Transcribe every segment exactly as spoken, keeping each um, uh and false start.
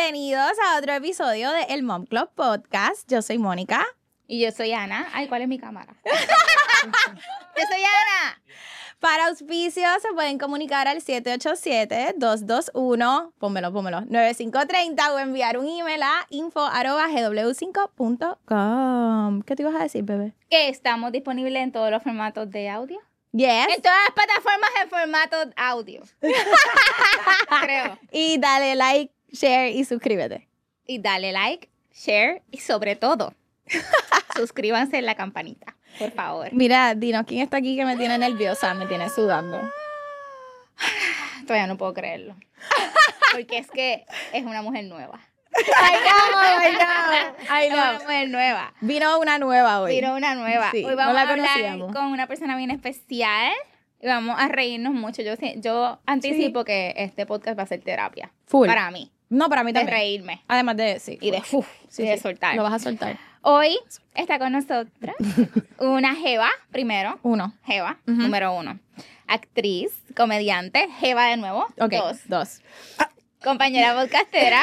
Bienvenidos a otro episodio de El Mom Club Podcast. Yo soy Mónica. Y yo soy Ana. Ay, ¿cuál es mi cámara? Yo soy Ana. Para auspicios se pueden comunicar al siete ocho siete, dos dos uno, pónmelo, pónmelo, nueve cinco tres cero o enviar un email a info arroba g w cinco punto com. ¿Qué te ibas a decir, bebé? Que estamos disponibles en todos los formatos de audio. Yes. En todas las plataformas en formato audio. Creo. Y dale like, share y suscríbete. Y dale like, share y sobre todo, suscríbanse en la campanita, por favor. Mira, dinos quién está aquí que me tiene nerviosa, me tiene sudando. Todavía no puedo creerlo. Porque es que es una mujer nueva. Ay, no, ay, no, ay, Es no. una mujer nueva. Vino una nueva hoy. Vino una nueva. Sí, Hoy vamos no la a hablar conocíamos. con una persona bien especial y vamos a reírnos mucho. Yo, yo anticipo Sí. que este podcast va a ser terapia. Full. Para mí. No, para mí De también. reírme. Además de, sí. Y de, uf, Sí, y de sí. soltar. Lo vas a soltar. Hoy está con nosotras una jeva, primero. Uno. Jeva, Ujú. número uno. Actriz, comediante, jeva de nuevo. Ok, Dos. dos. Compañera podcastera.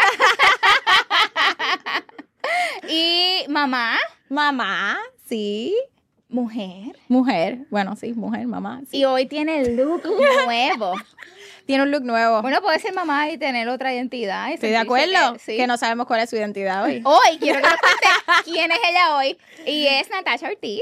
Y mamá, Mamá, sí. mujer. Mujer. Bueno, sí, mujer, mamá. Sí. Y hoy tiene el look nuevo. Tiene un look nuevo. Bueno, puede ser mamá y tener otra identidad. y Estoy de sentirse acuerdo Que, sí. que no sabemos cuál es su identidad hoy. Hoy quiero que nos cuente quién es ella hoy. Y es Natasha Ortiz.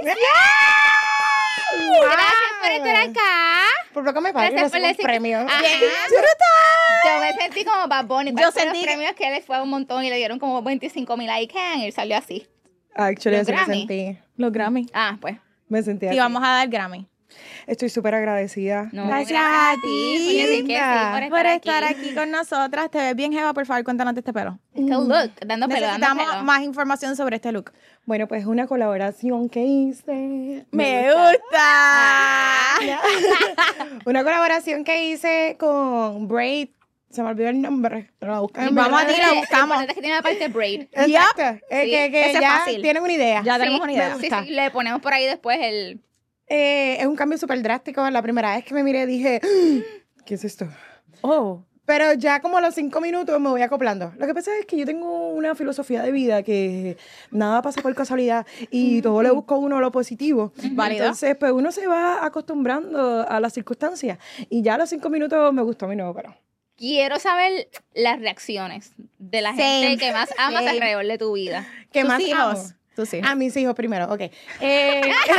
Gracias por estar acá. Por poco me pagan Gracias por un decir- premio. Ajá. Yo me sentí como Bad Bunny. Yo Yo sentí sentí los que- premios que le fue un montón y le dieron como veinticinco mil ahí. Y él salió así. Actually, Los así me Grammy. sentí. Los Grammy. Ah, pues. Me sentí Sí, así. vamos a dar Grammy. Estoy súper agradecida. No, Gracias a ti. por decir que sí, por estar, Por aquí. estar aquí con nosotras. Te ves bien, Jeva, por favor, cuéntanos de este pelo. Este look, dando pelo, dando Necesitamos pelo. más información sobre este look. Bueno, pues una colaboración que hice. Me gusta. Una colaboración que hice con Braid. Se me olvidó el nombre. Pero la buscan en mi Vamos a red. tirar, Lo buscamos. importante es que tiene la parte braid. Exacto. Es Sí, que, que ese es ya fácil. tienen una idea. Ya tenemos Sí, una idea. Sí, gusta. sí, le ponemos por ahí después el... Eh, es un cambio súper drástico. La primera vez que me miré dije, "Ah, ¿qué es esto? Oh. Pero ya como a los cinco minutos me voy acoplando. Lo que pasa es que yo tengo una filosofía de vida que nada pasa por casualidad y todo le busco a uno lo positivo. Válido. Entonces, pues uno se va acostumbrando a las circunstancias. Y ya a los cinco minutos me gustó mi nuevo pelo. Quiero saber las reacciones de la Same. gente que más amas Same. alrededor de tu vida. ¿Qué ¿Tus más hijos? amo? Tus hijos. A mis hijos primero, ok. Eh,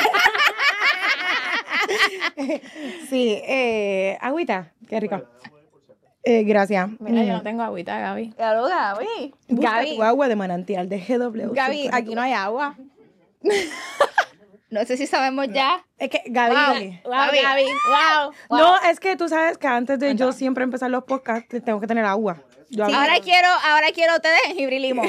sí, eh, agüita, qué rico. Eh, gracias. Mira, yo Mm. no tengo agüita, Gaby. Claro, Gaby. Busca Gaby. tu agua de manantial de G W. Gaby, aquí no hay agua. No sé si sabemos ya. Es que Gaby. Wow, Gaby, Gaby. wow. No, es que tú sabes que antes de yo siempre empezar los podcasts, te- tengo que tener agua. Yo, hablo- Ahora quiero, ahora quiero té de jengibre y limón.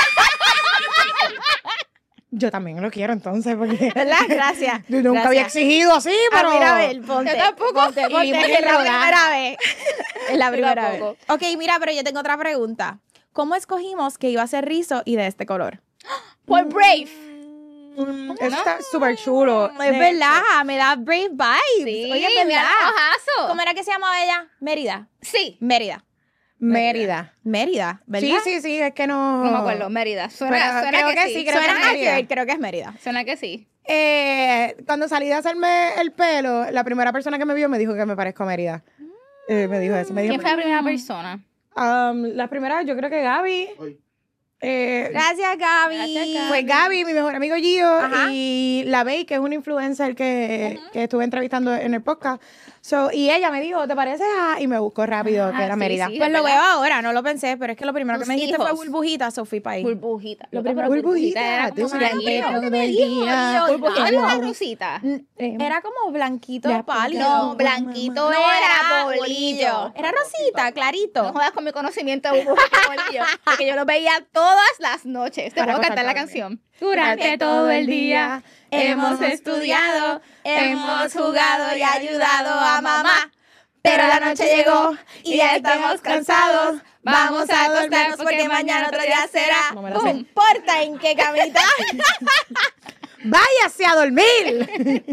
yo también lo quiero entonces, porque ¿Verdad? Gracias. yo nunca Gracias. había exigido así, Ah, pero... mira, a ver, ponte. Yo tampoco. Ponte, Y ponte, limón que es en la rodaja. primera vez. Es la Yo primera vez. tampoco. Ok, mira, pero yo tengo otra pregunta. ¿Cómo escogimos que iba a ser rizo y de este color? Por Brave. Mm, eso está súper chulo. Es De- verdad, me da brave vibes. Sí, Oye, es mira verdad. el ojazo. ¿Cómo era que se llamaba ella? Mérida. Sí. Mérida. Mérida. Mérida, ¿verdad? Sí, sí, sí, es que no... No me acuerdo, Mérida. Suena, Pero suena creo que, que sí. sí, creo que Suena es Mérida. accurate, creo que es Mérida. Suena que sí. Eh, cuando salí de hacerme el pelo, la primera persona que me vio me dijo que me parezco a Mérida. Eh, me dijo eso. Me dijo, ¿Quién fue la primera persona? Um, la primera, yo creo que Gaby. Eh, Gracias, Gaby. Gracias, Gaby. Fue Gaby, mi mejor amigo Gio, Ajá. y la Bey, que es una influencer que, que estuve entrevistando en el podcast. So, y ella me dijo, ¿te pareces a...? Y me buscó rápido, Ah, que era sí, Mérida. sí. Pues lo ¿verdad? veo ahora, no lo pensé, pero es que lo primero que Tus me dijiste fue hijos. burbujita, so fui para ahí. Burbujita. Lo Loca, primero, pero burbujita, era como durante blanquito. todo el dijo, día. Dios, Burbujita Ay, no era no. rosita. Era como blanquito Ya, pálido. No, blanquito No, era bolillo. Era rosita, clarito. No jodas con mi conocimiento de burbujita y bolillo, porque yo lo veía todas las noches. Te Para puedo cantar la acostarme. canción. Durante todo el día hemos estudiado, hemos jugado y ayudado a mamá. Pero la noche llegó y ya estamos cansados. Vamos a acostarnos porque mañana otro día será. No me la No sé. importa en qué camita. ¡Váyase a dormir! Si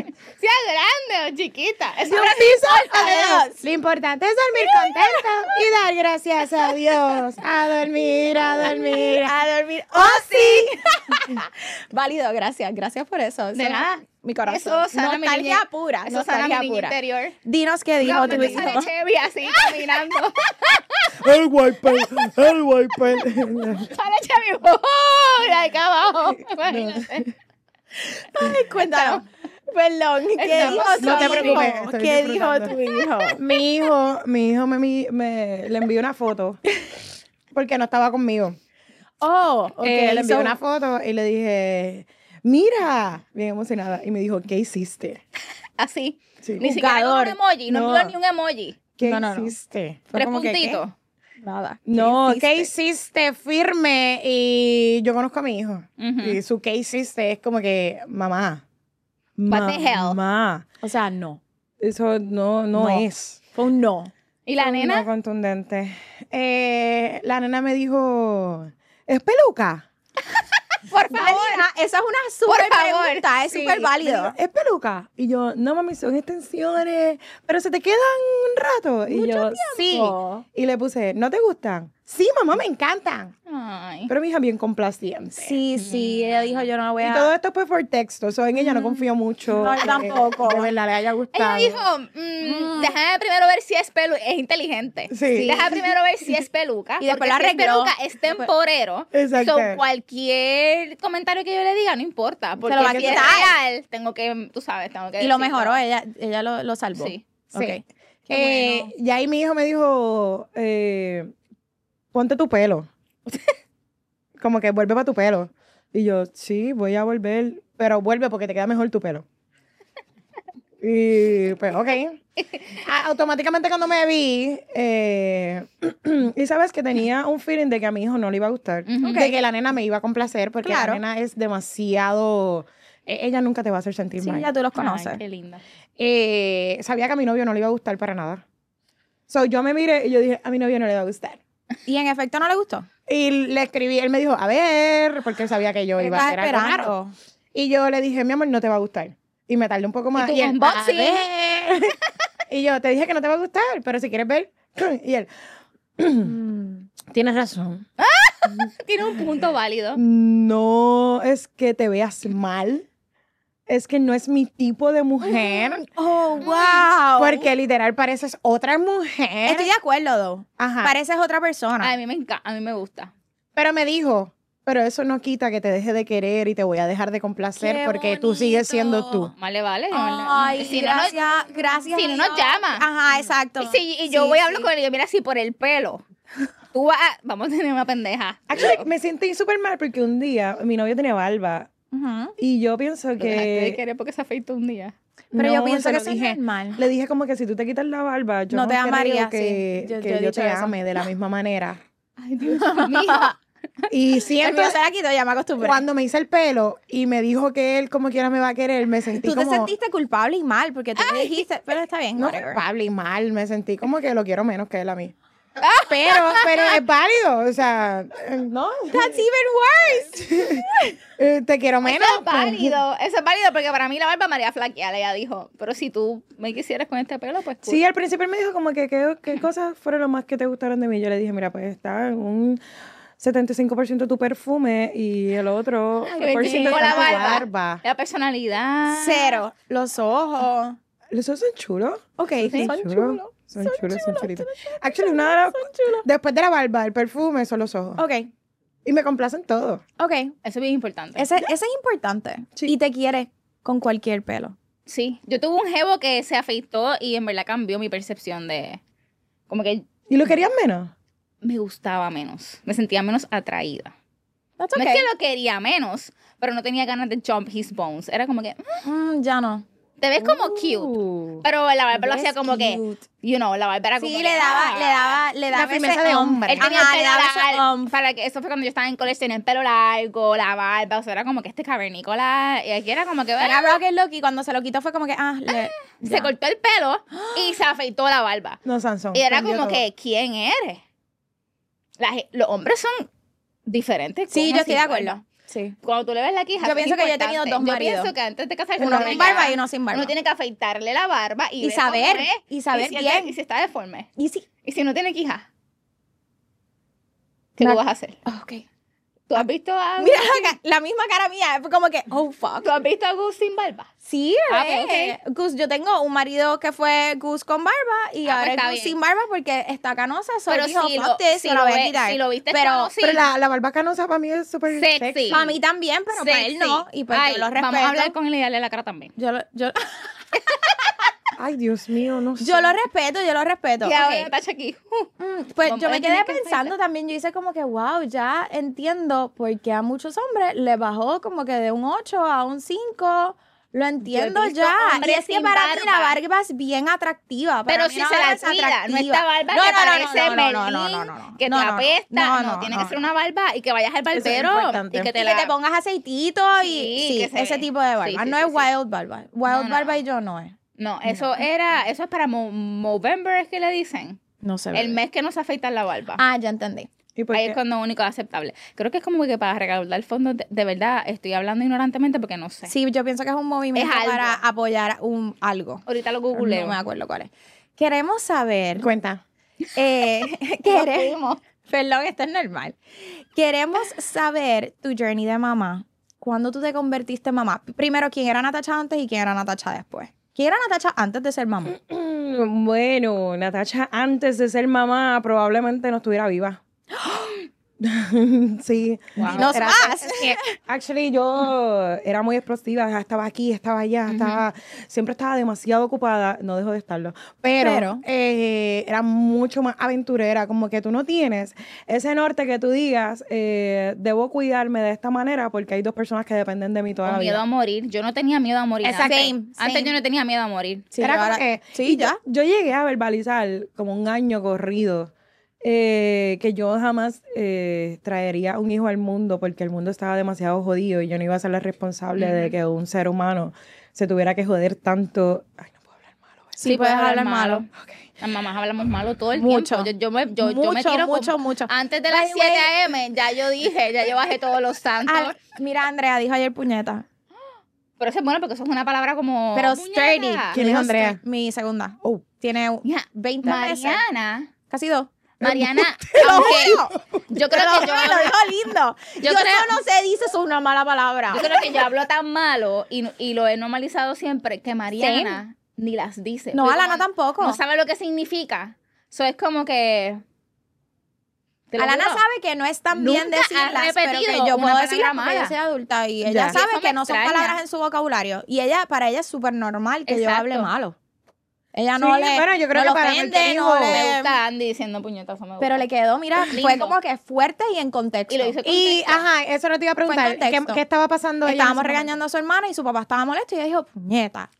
sea grande o chiquita. Eso Yo no piso importa. a Dios. Lo importante es dormir contento y dar gracias a Dios. A dormir, a dormir. A dormir. ¡Oh, sí! Válido, gracias. Gracias por eso. De Eso- nada. Mi corazón. Eso sana mi Nostalgia niña- pura. Eso sana mi nostalgia niña pura. interior. Dinos qué dijo tu Dios, hijo. sale Chevy así caminando. El wiper, el wiper. Sale Chevy. ¡Oh! Y acá abajo. Imagínate. Ay, cuéntanos. Perdón, ¿qué Estamos- dijo tu No te hijo? preocupes, estoy ¿Qué dijo disfrutando. tu hijo? Mi hijo, mi hijo me, me, me- le envió una foto porque no estaba conmigo. Oh, ok. Eh, le envió so- una foto y le dije, mira, bien emocionada. Y me dijo, ¿qué hiciste? Así. Sí. Ni siquiera con un emoji. No, No. envió ni un emoji. ¿Qué No, no, no. hiciste? Fue Tres como que, ¿qué? puntitos. Nada. No, ¿qué hiciste? hiciste? Firme. Y yo conozco a mi hijo. Ujú. Y su ¿qué hiciste? Es como que, mamá. What the hell? Mamá. O sea, no. Eso no, no, No. es. Fue un no. ¿Y la Fue nena? No contundente. Eh, la nena me dijo, ¿es peluca? Por favor. Marina, esa es una súper favor. pregunta. Es Sí, súper me válido. dijo, ¿es peluca? Y yo, no mami, son extensiones, pero se te quedan un rato. Y yo, sí. tiempo. Y le puse, ¿no te gustan? Sí, mamá, me encantan. Ay. Pero mi hija bien complaciente. Sí, sí. Ella dijo, yo no lo voy Y a... todo esto fue por texto. So, en ella no confío mucho. No, yo que tampoco. De verdad le haya gustado. Ella dijo, mm, déjame primero ver si es peluca. Es inteligente. Sí. Deja primero ver si es peluca. Y después porque la si es arregló. peluca, es temporero. Exacto. So, cualquier comentario que yo le diga, no importa. Porque lo va a si es quitar. real, tengo que, tú sabes, tengo que Y lo decirlo. mejoró, ella, ella lo, lo salvó. Sí. Sí. Ok. Eh, bueno. Y ahí mi hijo me dijo, eh, ponte tu pelo. Como que vuelve para tu pelo. Y yo, sí, voy a volver, pero vuelve porque te queda mejor tu pelo. Y pues, ok. A- Automáticamente cuando me vi, eh, y sabes que tenía un feeling de que a mi hijo no le iba a gustar. Ujú. De que la nena me iba a complacer porque Claro. la nena es demasiado... e- Ella nunca te va a hacer sentir Sí, mal. ya tú los Ay, conoces. qué linda. Eh, sabía que a mi novio no le iba a gustar para nada. So, yo me miré y yo dije, a mi novio no le va a gustar. Y en efecto no le gustó. Y le escribí, él me dijo, a ver, porque él sabía que yo iba a Estaba hacer algo raro. esperando. Y yo le dije, mi amor, no te va a gustar. Y me tardé un poco más. tu Y él, unboxing? "A ver". Y yo, te dije que no te va a gustar, pero si quieres ver. Y él, Mm. tienes razón. Tiene un punto válido. No es que te veas mal. Es que no es mi tipo de mujer. Oh, wow. Porque literal pareces otra mujer. Estoy de acuerdo, though. Ajá. Pareces otra persona. A mí me encanta, a mí me gusta. Pero me dijo, pero eso no quita que te deje de querer y te voy a dejar de complacer Qué porque tú sigues siendo tú. Vale, vale. Ay, si no, no- gracias, gracias. si no a nos Dios. llama. Ajá, exacto. Y, si- y yo Sí, voy a hablar sí. con él y yo, mira, si por el pelo, tú vas a, vamos a tener una pendeja. Actually, me sentí súper mal porque un día mi novio tenía barba Ujú. y yo pienso Lo dejaste de que... querer porque se afeitó un día. Pero yo No, pienso se que lo eso es dije. normal. Le dije como que si tú te quitas la barba, yo No no, te creo amaría, que, sí. Yo- que yo he yo dicho te eso. ame de la misma manera. Ay, Dios mío. Y El siento, mío se la quitó, ya me acostumbré. cuando me hice el pelo y me dijo que él como quiera me va a querer, me sentí Tú te como... sentiste culpable y mal porque tú me dijiste, pero está bien, No whatever. culpable y mal, me sentí como que lo quiero menos que él a mí. Pero, pero es válido, o sea, eh, no. That's even worse. Eh, te quiero menos. Eso es válido, eso es válido porque para mí la barba me haría flaquear, ella dijo. Pero si tú me quisieras con este pelo, pues cool. Sí, al principio él me dijo como que qué, qué cosas fueron lo más que te gustaron de mí. Yo le dije, mira, pues está en un setenta y cinco por ciento tu perfume y el otro Ay, por ciento con está la tu barba. barba. La personalidad. Cero. Los ojos. ¿Los ojos son chulos? Ok, Sí. son chulos. chulos. Son chulos, son chulitos. Actually, una de las- después de la barba, el perfume son los ojos. Ok, Y me complacen todo. ok. Eso es bien importante. Ese, ese es importante. Sí. Y te quiere con cualquier pelo. Sí, yo tuve un jevo que se afeitó y en verdad cambió mi percepción de... Como que ¿Y lo querían menos? me gustaba menos, me sentía menos atraída. That's No okay. es que lo quería menos, pero no tenía ganas de jump his bones. Era como que, "Mm, Mm, ya no. te ves como cute. Uh. Pero la barba lo Ves hacía como que, cute. you know, la barba era como Sí, que, le daba, ah. le daba, le daba firmeza ese de um. hombre. Él tenía Ajá, el le pelo daba ese largo, um. para que eso fue cuando yo estaba en colegio, tenía el pelo largo, la barba, o sea, era como que este cavernícola, y aquí era como que, Era Rocket Loki, cuando se lo quitó fue como que, ah, le, se ya. cortó el pelo y se afeitó la barba. No, Sansón. Y era cambió como todo. que, ¿quién eres? La ge- los hombres son diferentes. Sí, con yo o estoy sin de acuerdo. barba. Sí. Cuando tú le ves la quija, Yo eso es pienso que yo he tenido importante. dos maridos. Yo pienso que antes de casarse... Uno uno con le barba queda- y uno sin barba. Uno tiene que afeitarle la barba y, Y ver saber, cómo es, y saber si él- bien. Y si está deforme. Y sí. Y si no tiene quija, ¿qué Na- tú vas a hacer? Ok. ¿Tú has visto a Mira la, ca- la misma cara mía, fue como que, oh, fuck. ¿Tú has visto a Gus sin barba? Sí, Ah, bebé. pues, Gus, yo tengo un marido que fue Gus con barba y Ah, ahora pues, es está Gus bien. sin barba porque está canosa. So Pero dijo, si lo, fuck this, si se lo, la voy a ve- quitar. si lo viste pero canoso, Pero la, la barba canosa para mí es súper Sexy. sexy. para mí también, pero para él no. Y pues Ay, yo lo respeto. Vamos a hablar con él y darle la cara también. Yo lo, yo, Ay, Dios mío, no sé. yo lo respeto, yo lo respeto. Y ahora Ok. Tacha aquí. Uh, Mm, Pues Vamos yo a me tener quedé que pensando también, yo hice como que, wow, ya entiendo por qué a muchos hombres le bajó como que de un ocho a un cinco. Lo entiendo visto ya. Y hombres es que sin para mí la barba. barba es bien atractiva. Para Pero mí si la se barba la es cuida, no atractiva. esta barba No, que no, no, parece no, no, Merlín, no, no, no, no, no. que No, te no, apesta. no, No, no, tiene no. que ser una barba y que vayas al Eso es barbero importante. y que te Y la... que te pongas aceitito y Sí, sí, que se ese ve. tipo de barba. Sí, sí, no sí, es sí. wild barba. Wild No, no, barba no. y yo no es. No, eso era, eso es para Mo- Movember, es que le dicen. No sé. El mes que no se afeitan la barba. Ah, ya entendí. ¿Y por Ahí qué? es cuando único aceptable. Creo que es como que para recaudar fondos, de, de verdad, estoy hablando ignorantemente porque no sé. Sí, yo pienso que es un movimiento Es algo. para apoyar un algo. Ahorita lo No googleo. me acuerdo cuál es. Queremos saber. Cuenta. Eh, Nos quere- fuimos. Perdón, esto es normal. Queremos saber tu journey de mamá. ¿Cuándo tú te convertiste en mamá? Primero, ¿quién era Natacha antes y quién era Natacha después? ¿Quién era Natacha antes de ser mamá? Bueno, Natacha, antes de ser mamá, probablemente no estuviera viva. Sí. Wow. Dinos Era- más. Actually, yo era muy explosiva, estaba aquí, estaba allá, estaba, siempre estaba demasiado ocupada, no dejo de estarlo, pero, Pero. eh, era mucho más aventurera, como que tú no tienes ese norte que tú digas, eh, debo cuidarme de esta manera porque hay dos personas que dependen de mí toda O la miedo vida. a morir. Yo no tenía miedo a morir. Exacto. Antes, Same, antes same. yo no tenía miedo a morir. Sí, Era yo como ahora- que, sí, y yo- ya. Yo, llegué a verbalizar como un año corrido eh, que yo jamás eh, traería un hijo al mundo porque el mundo estaba demasiado jodido y yo no iba a ser la responsable de que un ser humano se tuviera que joder tanto. Ay, no puedo hablar malo. ¿verdad? Sí, puedes hablar malo. Ok. Las mamás hablamos malo todo el Mucho. tiempo. Yo, yo me, yo, yo me Mucho, tiro mucho, como- mucho. Antes de las By the siete way- a eme, ya yo dije, ya yo bajé todos los santos. Al- mira, Andrea dijo ayer puñeta. Pero eso es bueno porque eso es una palabra como... Pero puñeta. sturdy. ¿Quién es Dijo Andrea? sturdy. Mi segunda. Oh. Tiene Mira, veinte meses. Mariana... Casi dos. Mariana, lo aunque yo creo Pero que yo, lo dijo lindo. Yo Yo, creo- eso no se dice, eso es una mala palabra. yo creo que yo hablo tan malo y, y lo he normalizado siempre que Mariana ni las dice. No, Porque Alana como tampoco. No sabe lo que significa. Eso es como que... te lo Alana juro. sabe que no es tan bien Nunca ha decirlas, pero que repetido yo una puedo palabra decirlas porque yo mala. soy adulta y ella Ya. sabe Eso me que no son extraña. palabras en su vocabulario. Y ella, para ella es súper normal que yo Exacto. hable malo. Ella no Sí, le, bueno, yo creo no que le para ofende, cualquier no hijo- le- Me gusta Andy diciendo puñetazo. Me gusta. Pero le quedó, mira, Lindo. fue como que fuerte y en contexto. Y lo hizo con Y, contexto. ajá, eso no te iba a preguntar. ¿Qué, contexto. qué estaba pasando? ella en Estábamos ese regañando a su hermana y su papá estaba molesto y ella dijo, puñeta.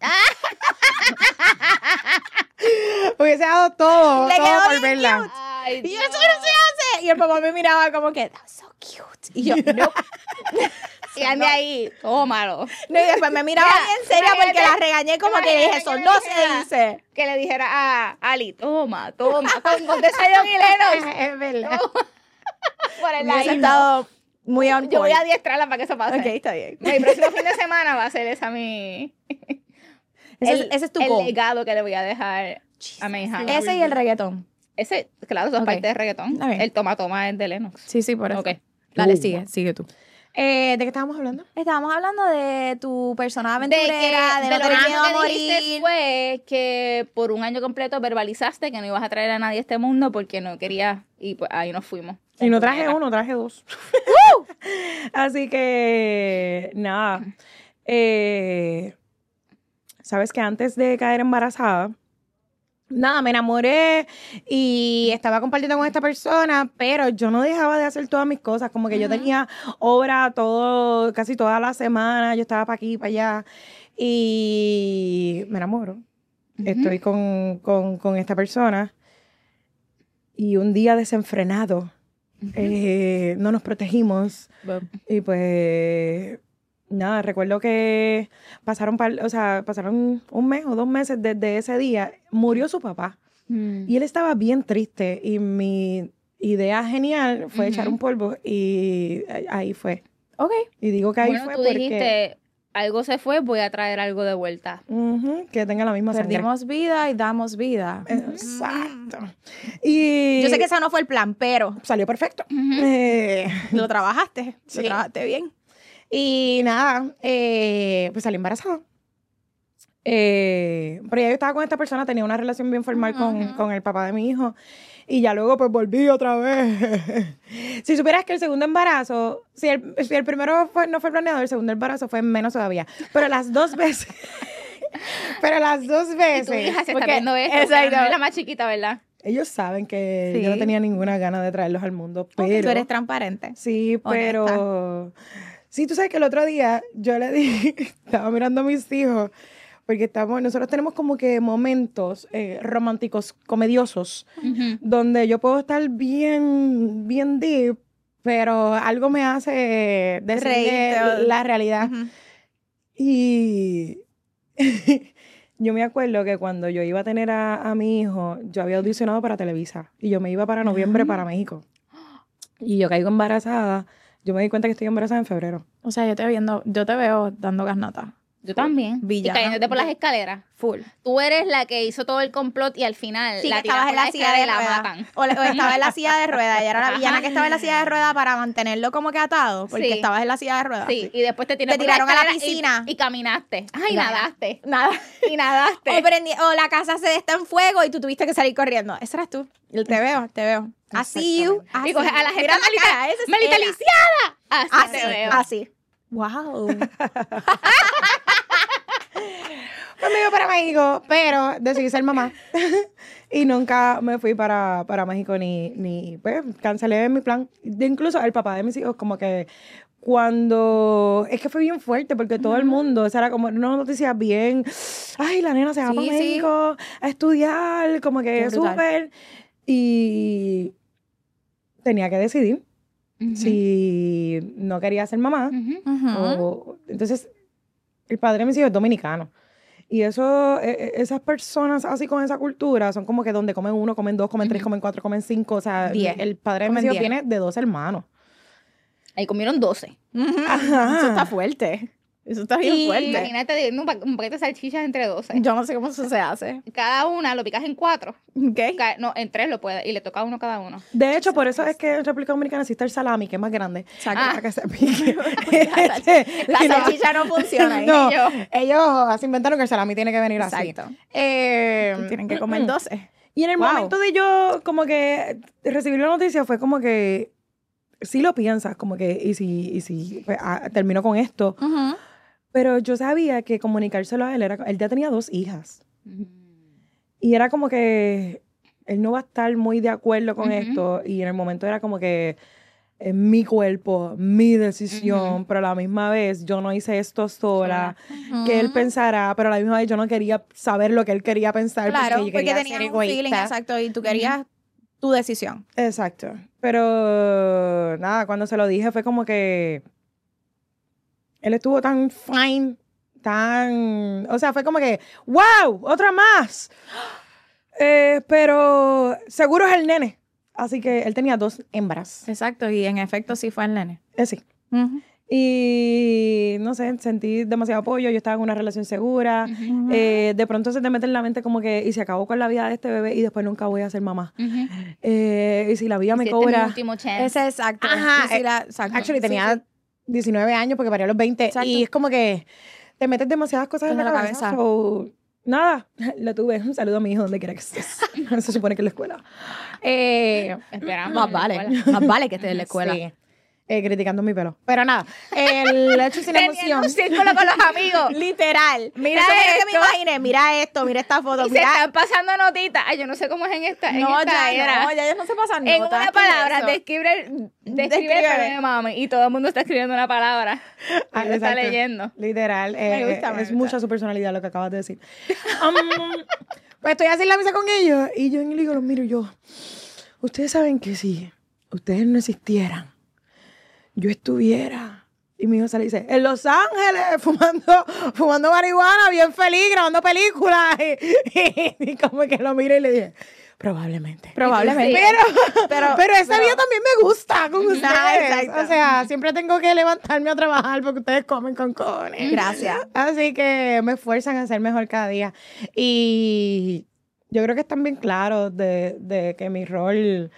momento? Hubiese dado todo, Le todo quedó por bien verla. cute. Ay, Y yo, Dios. eso no se hace. Y el papá me miraba como que, that's so cute. Y yo, no. Y Andy ahí, todo malo. No, y después me miraba Mira, bien seria porque imagínate- la regañé como que imagínate dije, eso que no le se dijera- dice. Que le dijera a Ali, toma, toma, con, con desayuno y Lennox. Es verdad. Por el Hubiese ladito. estado muy on Yo voy a point. adiestrarla para que eso pase. Ok, está bien. Mi próximo fin de semana va a ser esa mi... Ese, el, es- ese es tu el goal. legado que le voy a dejar a mi hija. Ese y el reggaetón. Ese, claro, eso es Ok. parte de reggaetón. Está bien. El toma toma es de Lennox. Sí, sí, por eso. Ok. Dale, Uh. sigue, sigue tú. Eh, ¿De qué estábamos hablando? Estábamos hablando de tu persona De que, aventurera, de, de no lo tener último miedo a que morir. dijiste fue que por un año completo verbalizaste que no ibas a traer a nadie a este mundo porque no querías y pues ahí nos fuimos. Y no traje Puñeta. uno, traje dos. Así que, nada. Eh, Sabes que antes de caer embarazada, nada, me enamoré y estaba compartiendo con esta persona, pero yo no dejaba de hacer todas mis cosas. Como que yo tenía obra todo, casi toda la semana. Yo estaba para aquí, para allá. Y me enamoro. Estoy con, con, con esta persona. Y un día desenfrenado, eh, no nos protegimos. Y pues, nada, recuerdo que pasaron, par- o sea, pasaron un mes o dos meses desde ese día. Murió su papá. Y él estaba bien triste. Y mi idea genial fue Ujú. echar un polvo. Y ahí fue. Ok. Y digo que ahí Bueno, fue tú porque... dijiste, algo se fue, voy a traer algo de vuelta. Ujú, que tenga la misma sangre. Perdimos vida y damos vida. Exacto. Y... Yo sé que ese no fue el plan, pero salió perfecto. Eh, lo trabajaste. Sí. Lo trabajaste bien. y nada, eh, pues salí embarazada. Eh, pero ya yo estaba con esta persona, tenía una relación bien formal con, con el papá de mi hijo. Y ya luego pues volví otra vez. Si supieras que el segundo embarazo, si el, si el primero fue, no fue planeado, el segundo embarazo fue menos todavía. Pero las dos veces... pero las dos Y veces... tu hija se está porque- viendo esto, exacto. pero no es la más chiquita, ¿verdad? Ellos saben que Sí. yo no tenía ninguna gana de traerlos al mundo, Pero pero... tú eres transparente. Sí, pero... Sí, tú sabes que el otro día yo le dije, estaba mirando a mis hijos, porque estamos, nosotros tenemos como que momentos eh, románticos, comediosos, Ujú. donde yo puedo estar bien, bien deep, pero algo me hace decirle Reírte o- la realidad. Ujú. Y yo me acuerdo que cuando yo iba a tener a, a mi hijo, yo había audicionado para Televisa y yo me iba para noviembre para México. Y yo caigo embarazada. Yo me di cuenta que estoy embarazada en febrero. O sea, yo te, viendo, yo te veo dando gasnota. Yo también. Villana. Y cayéndote por las escaleras. Full. Tú eres la que hizo todo el complot y al final Sí, la que tiran estabas por en la la silla escalera de y la ruedas. matan. O, le- o estaba en la silla de ruedas. Ella era la villana Ajá. que estaba en la silla de ruedas para mantenerlo como que atado. Porque Sí. estabas en la silla de ruedas. Sí, y después te tiraron, Te por tiraron a la escalera y- piscina. Y, caminaste. Ay, Nada. nadaste. Nada. Y nadaste. O, prendi- o la casa se está en fuego y tú tuviste que salir corriendo. Esa eras tú. Yo te veo, te veo. Así you. Y coges a la gente Mira la Melita, cara, esa es Melita ella. lisiada. Así, Así, te veo. así. Wow. Pues me iba para México, pero decidí ser mamá. Y nunca me fui para, para México ni, ni, pues, cancelé mi plan. De incluso el papá de mis hijos, como que cuando... Es que fue bien fuerte porque todo el mundo, o sea, era como una noticia bien... Ay, la nena se va Sí, para sí. México a estudiar, como Qué que brutal. súper. Y tenía que decidir Ujú. si no quería ser mamá. Ujú. O- entonces, el padre de mis hijos es dominicano. Y eso, eh, eh, esas personas así con esa cultura son como que donde comen uno, comen dos, comen tres, Ujú. comen cuatro, comen cinco. O sea, Diez. el padre de Comen mis hijos diez. viene de dos hermanos. Ahí comieron doce. Eso está fuerte. Eso está bien Y- fuerte. Imagínate dividiendo un, pa- un paquete de salchichas entre doce. Yo no sé cómo eso se hace. Cada una lo picas en cuatro. ¿Qué? Ca- No, en tres lo puedes. Y le toca a uno cada uno. De hecho, por eso es que en República Dominicana existe el salami, que es más grande. Exacto. Para que se pique. La Y no- salchicha no funciona ahí. No, yo. ellos se inventaron que el salami tiene que venir así. Exacto. Eh, Tienen que comer doce. Y en el Wow. momento de yo, como que, recibir la noticia fue como que, sí lo piensas, como que, y si, y si pues, ah, termino con esto. Pero yo sabía que comunicárselo a él era, él ya tenía dos hijas. Y era como que él no va a estar muy de acuerdo con Ujú. esto. Y en el momento era como que es mi cuerpo, mi decisión, Ujú. pero a la misma vez yo no hice esto sola. Que él pensara, pero a la misma vez yo no quería saber lo que él quería pensar Claro, porque yo quería porque ser tenías un egoísta. feeling, exacto, y tú querías tu decisión. Exacto. Pero nada, cuando se lo dije fue como que él estuvo tan fine, tan... O sea, fue como que, wow, otra más. Eh, pero seguro es el nene. Así que él tenía dos hembras. Exacto, y en efecto sí fue el nene. Eh, sí. Y no sé, sentí demasiado apoyo. Yo estaba en una relación segura. Eh, de pronto se te mete en la mente como que, y se acabó con la vida de este bebé y después nunca voy a ser mamá. Ujú. Eh, y si la vida me Este es mi cobra. último chance. Ese es exacto. Ajá, Y sí la- exacto. Actually, Sí, tenía sí. diecinueve años porque parió a los veinte. Exacto. Y es como que te metes demasiadas cosas en En la, la cabeza. cabeza. So, nada, lo tuve. Un saludo a mi hijo donde quiera que estés. Se supone que en la escuela. Eh, Esperamos. Más en la vale, escuela. más vale que esté en la escuela. sí. Eh, criticando mi pelo. Pero nada, el hecho sin Teniendo emoción. un círculo con los amigos. Literal. Mira Eso fue lo que me esto. imaginé. Mira esto, mira esta foto. Y se Mira. están pasando notitas. Ay, yo no sé cómo es en esta, en No, esta ya era. no, ya ellos no se pasan En notas, una ¿qué es palabra, eso? describe, el- describe Describe. el pelo de mami. Y todo el mundo está escribiendo una palabra. Ah, Él lo está exacto. leyendo. Literal. Me eh, gusta, me es gusta. mucha su personalidad lo que acabas de decir. Um, pues estoy haciendo la misa con ellos y yo en el higo los miro y yo. Ustedes saben que si ustedes no existieran, yo estuviera. Y mi hijo sale y dice, en Los Ángeles, fumando, fumando marihuana, bien feliz, grabando películas. Y, y- y como que lo miro y le dije, Probablemente. Probablemente. Pero, Pero- pero, ese pero- día también me gusta con ustedes. exacto. O sea, siempre tengo que levantarme a trabajar porque ustedes comen con cojones. Gracias. Así que me esfuerzan a ser mejor cada día. Y yo creo que están bien claros de, de que mi rol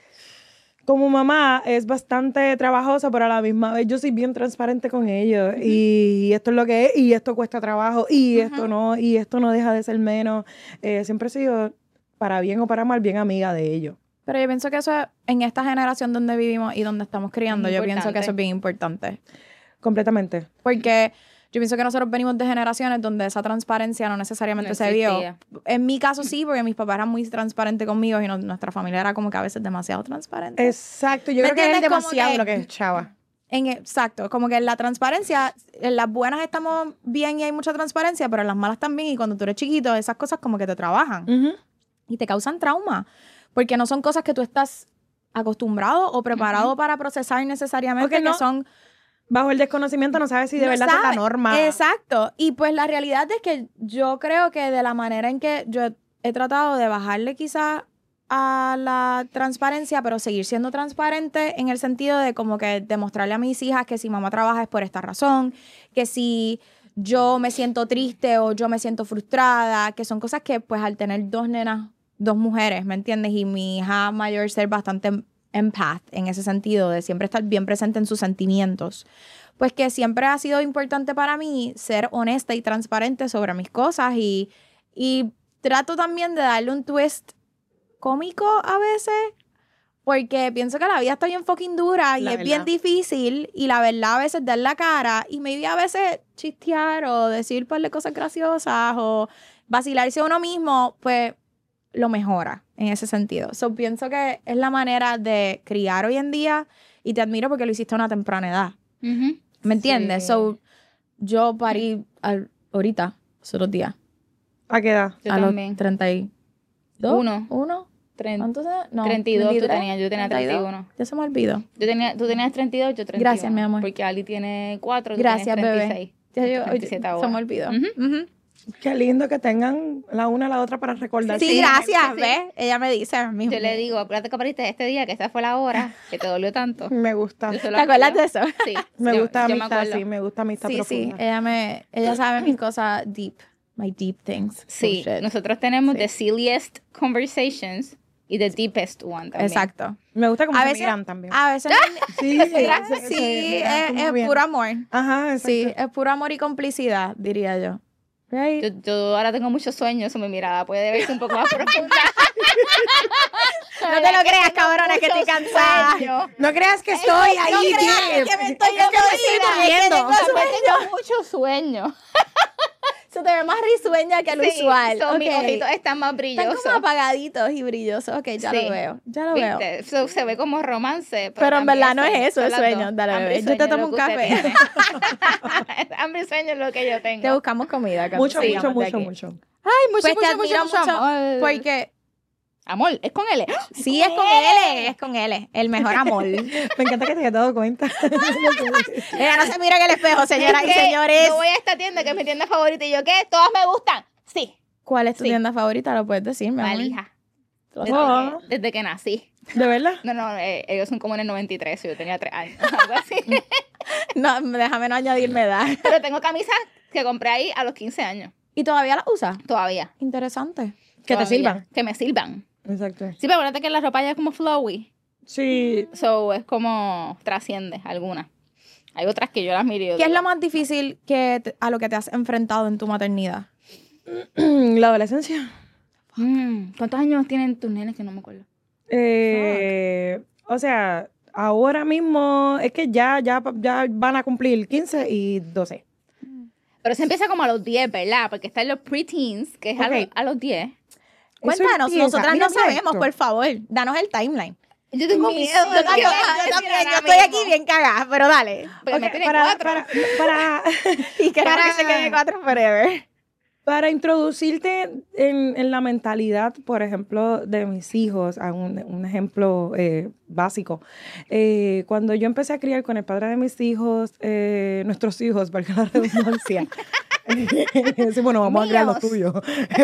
como mamá es bastante trabajoso, pero a la misma vez yo soy bien transparente con ellos. Y esto es lo que es, y esto cuesta trabajo, y esto no, y esto no deja de ser menos. Eh, siempre he sido, para bien o para mal, bien amiga de ellos. Pero yo pienso que eso es, en esta generación donde vivimos y donde estamos criando, Es yo pienso que importante. eso es bien importante. Completamente. Porque yo pienso que nosotros venimos de generaciones donde esa transparencia no necesariamente No se vio. existía. En mi caso sí, porque mis papás eran muy transparentes conmigo y no- nuestra familia era como que a veces demasiado transparente. Exacto, yo ¿Me creo que es entiendes? Como demasiado que- lo que es chava. En, exacto, como que en la transparencia, en las buenas estamos bien y hay mucha transparencia, pero en las malas también. Y cuando tú eres chiquito, esas cosas como que te trabajan y te causan trauma. Porque no son cosas que tú estás acostumbrado o preparado para procesar necesariamente, Porque que no- son... Bajo el desconocimiento no sabes si de No verdad es la sabe. norma. Exacto. Y pues la realidad es que yo creo que de la manera en que yo he, he tratado de bajarle quizás a la transparencia, pero seguir siendo transparente en el sentido de como que demostrarle a mis hijas que si mamá trabaja es por esta razón, que si yo me siento triste o yo me siento frustrada, que son cosas que pues al tener dos nenas, dos mujeres, ¿me entiendes? Y mi hija mayor ser bastante empath en ese sentido, de siempre estar bien presente en sus sentimientos, pues que siempre ha sido importante para mí ser honesta y transparente sobre mis cosas y, y trato también de darle un twist cómico a veces, porque pienso que la vida está bien fucking dura y La es verdad. bien difícil y la verdad a veces dar la cara y maybe a veces chistear o decir un par de cosas graciosas o vacilarse a uno mismo, pues lo mejora en ese sentido. So, pienso que es la manera de criar hoy en día y te admiro porque lo hiciste a una temprana edad. Ujú. ¿Me entiendes? Sí. So, yo parí al- ahorita, los otros días, ¿A qué edad? Yo a también. los treinta y dos. Uno. ¿Uno? Tren- ¿Cuántos años? No, treinta y dos tú veintitrés, tenías, yo tenía treinta y dos. treinta y uno. Ya se me olvidó. Yo tenía, tú tenías treinta y dos, yo treinta y uno. Gracias, mi amor. Porque Ali tiene cuatro, tú Gracias, tienes bebé. treinta y seis. Ya yo, veintisiete oye, ahora. se me olvidó. Ujú. Ujú. Qué lindo que tengan la una a la otra para recordar. Sí, Sí, gracias, sí. ¿ves? Ella me dice. mi- Yo le digo, acuérdate que apariste este día, que esta fue la hora, que te dolió tanto. Me gusta. Yo se lo ¿Te acuerdas acuerdo. de eso? Sí. Me yo- gusta yo me amistad, acuerdo. sí, me gusta amistad Sí, sí. profunda. Ella, me, ella sabe mis cosas deep. My deep things. Sí, Oh, shit. nosotros tenemos Sí. the silliest conversations y the deepest one también. Exacto. Me gusta cómo A se veces, miran también. a veces, Sí, sí, se- sí, se- es, como es bien. puro amor. Ajá, exacto. Sí, es puro amor y complicidad, diría yo. Right? Yo, yo ahora tengo muchos sueños, o mi mirada puede verse un poco más profunda. No te lo creas, cabrona, que estoy Muchos cansada. sueños. No creas que estoy no ahí, creas deep. que me estoy Es que me estoy dormida, durmiendo. es que tengo También tengo muchos sueños. Se te ve más risueña que al Sí, usual. so mis Ok. ojitos están más Están brillosos. como apagaditos y brillosos. Ok, ya Sí. lo veo. Ya lo veo. ¿Viste? So, se ve como romance. Pero, Pero en también verdad no son- es eso, son es las sueño. dos. Dale, Hambre bebé. y Yo te sueño tomo es lo un que usted café. tiene. Hambre y sueño es lo que yo tengo. Te buscamos comida. cuando Mucho, salgamos mucho, de mucho, aquí. mucho. Ay, mucho, Pues te mucho, admiro mucho, mucho mucho. amor. Porque Amor, es con L. sí, es con L. Es con L. El mejor amor. Me encanta que te hayas dado cuenta. Ella no se mira en el espejo, señoras y Es que señores. Yo voy a esta tienda que es mi tienda favorita y yo, ¿qué? ¿Todas me gustan? Sí. ¿Cuál es tu Sí. tienda favorita? Lo puedes decir, mi amor. Valija. Desde, Oh. que, desde que nací. ¿De verdad? No, no, eh, ellos son como en el noventa y tres, yo tenía tres años, algo así. No, déjame no añadirme edad. Pero tengo camisas que compré ahí a los quince años, ¿Y todavía las usas? todavía. Interesante. Que te Todavía. sirvan. Que me sirvan. Exacto. Sí, pero acuérdate que la ropa ya es como flowy. Sí. So, es como trasciende algunas. Hay otras que yo las miro y yo ¿Qué es digo, lo más difícil que te- a lo que te has enfrentado en tu maternidad? La adolescencia. "Mm, ¿cuántos años tienen tus nenes que no me acuerdo? Eh, o sea, ahora mismo es que ya, ya, ya van a cumplir quince y doce. Pero se empieza como a los diez, ¿verdad? Porque están los preteens, que es a, Ok. los, a los diez. Cuéntanos, empieza. nosotras Mira, no mira sabemos, esto. por favor. Danos el timeline. Yo tengo Yo miedo. de lo que también, voy a yo decir también, ahora yo estoy aquí mismo. bien cagada, pero dale. Porque me Ok, tiene para, cuatro. para, para, Y queremos Para- que se quede cuatro forever. para introducirte en, en la mentalidad, por ejemplo, de mis hijos, a un, un ejemplo eh, básico. Eh, cuando yo empecé a criar con el padre de mis hijos, eh, nuestros hijos, valga la redundancia, Sí, bueno, vamos a crear los Míos. tuyos.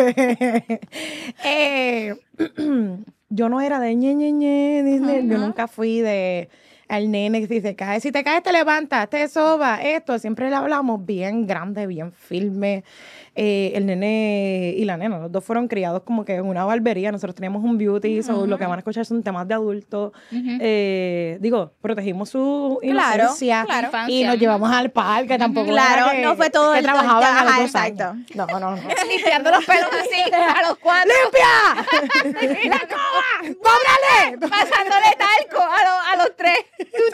Eh, yo no era de ñe, ñe, ñe, Disney. Yo nunca fui de al nene que si se cae, si te caes te levantas, te soba, esto. Siempre le hablamos bien grande, bien firme. Eh, el nene y la nena, los dos fueron criados como que en una barbería. Nosotros teníamos un beauty, so lo que van a escuchar son temas de adultos. Ujú. Eh, digo, protegimos su Claro, inocencia claro. y Infancia. nos llevamos al parque. Tampoco Claro, era que- no fue todo que el- trabajaban a los ajá, dos exacto. años. No, no, no. Limpiando los pelos así, a los cuatro. ¡Limpia! ¡La coba! ¡Cóbrale! Pasándole talco a, los- a los tres.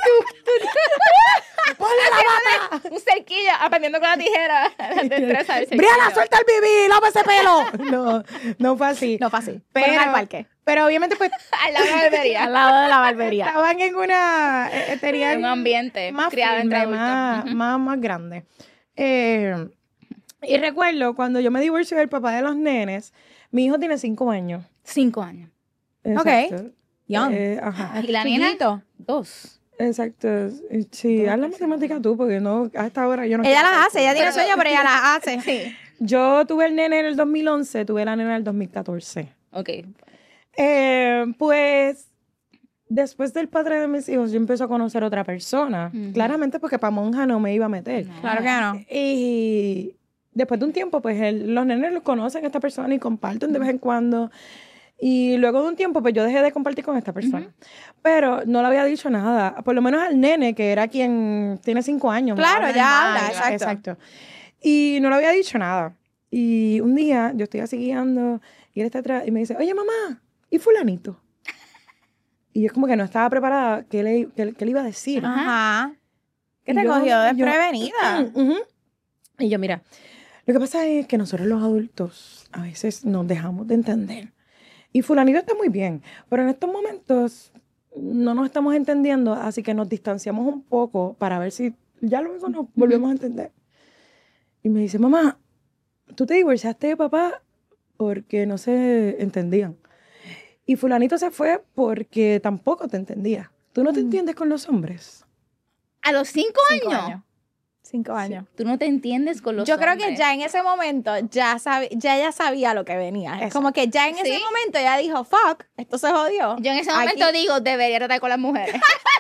¡Ponle la bata! Un cerquillo, aprendiendo con la tijera. La destreza del cerquillo. ¡Briana, suelta el bibí! ¡Lava ese pelo! No, no fue así. No fue así. Pero, Fueron al parque. pero obviamente pues Al lado de la barbería. Al lado de la barbería. estaban en una... eh, eh, tenían En un ambiente más criado firme, entre adultos. más, Ujú. más, más grande. Eh, y recuerdo cuando yo me divorcié del papá de los nenes, mi hijo tiene cinco años. Cinco años. Exacto. Young. Eh, ajá. Y la nena, Chiquito. dos. Exacto. Sí, haz la matemática tú, porque no, a esta hora yo no Ella quiero las hace, ella tiene Pero- sueño, pero ella las hace. Sí. Yo tuve el nene en el dos mil once, tuve la nena en el dos mil catorce. Ok. Eh, pues, después del padre de mis hijos, yo empecé a conocer otra persona. Ujú. Claramente porque para monja no me iba a meter. No. Claro que no. Y después de un tiempo, pues el- los nenes los conocen a esta persona y comparten de vez en cuando. Y luego de un tiempo, pues yo dejé de compartir con esta persona. Pero no le había dicho nada. Por lo menos al nene, que era quien tiene cinco años. me Claro, habla ya normal, habla, exacto. Y no le había dicho nada. Y un día yo estoy así guiando y él está atrás y me dice, oye, mamá, ¿y fulanito? Y yo como que no estaba preparada qué le, qué, qué le iba a decir. Ajá. ¿Qué Y te yo- cogió yo- desprevenida? Ujú. Y yo, mira, lo que pasa es que nosotros los adultos a veces nos dejamos de entender. Y fulanito está muy bien, pero en estos momentos no nos estamos entendiendo, así que nos distanciamos un poco para ver si ya luego nos volvemos a entender. Y me dice, mamá, tú te divorciaste de papá porque no se entendían. Y fulanito se fue porque tampoco te entendía. ¿Tú no te entiendes con los hombres? A los cinco, Cinco años. años. Cinco años. Tú no te entiendes con los Yo creo que hombres. ya en ese momento ya, sabe, ya ella sabía lo que venía. Es Exacto. como que ya en ese Sí. momento ella dijo, fuck, esto se jodió. Yo en ese Aquí- momento digo, debería tratar con las mujeres.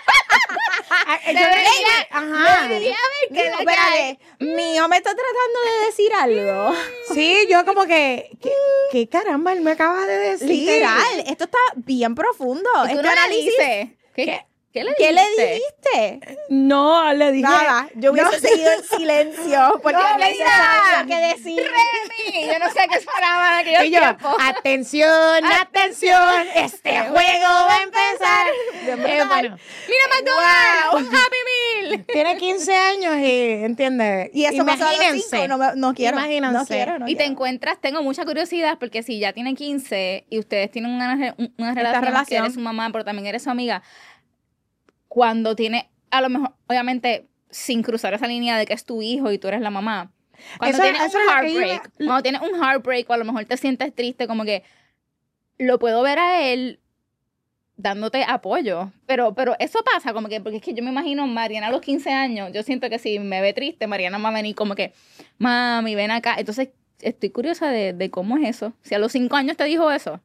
Debería, ajá. Debería ver Digo, que la que hay. espérate, mi hijo me está tratando de decir algo. Sí, yo como que, ¿qué, qué caramba él me acaba de decir? Literal, esto está bien profundo. ¿Y tú Este no le análisis, dices? ¿Qué, ¿Qué le ¿qué le dijiste? dijiste? No, le dije. Nada, yo hubiese no. seguido en silencio porque No, no mira. sabía qué decir. Remy, yo no sé qué esperaba en aquellos Y yo, tiempos. atención, atención, este juego va a empezar. Eh, bueno, Mira McDonald's, un Happy Meal. tiene quince años y, ¿entiendes? Y eso pasó a los Imagínense. cinco, no, me- no quiero. Imagínense. No quiero, no Y te quiero. encuentras, tengo mucha curiosidad, porque si ya tiene quince y ustedes tienen una, re- una relación, que relación. eres su mamá, pero también eres su amiga, cuando tiene, a lo mejor, obviamente, sin cruzar esa línea de que es tu hijo y tú eres la mamá, cuando Eso- tienes eso un es lo que iba- heartbreak, cuando tienes un heartbreak o a lo mejor te sientes triste, como que lo puedo ver a él dándote apoyo, pero pero eso pasa como que, porque es que yo me imagino Mariana a los quince años, yo siento que si me ve triste, Mariana va a venir como que, mami, ven acá, entonces estoy curiosa de, de cómo es eso, si a los cinco años te dijo eso,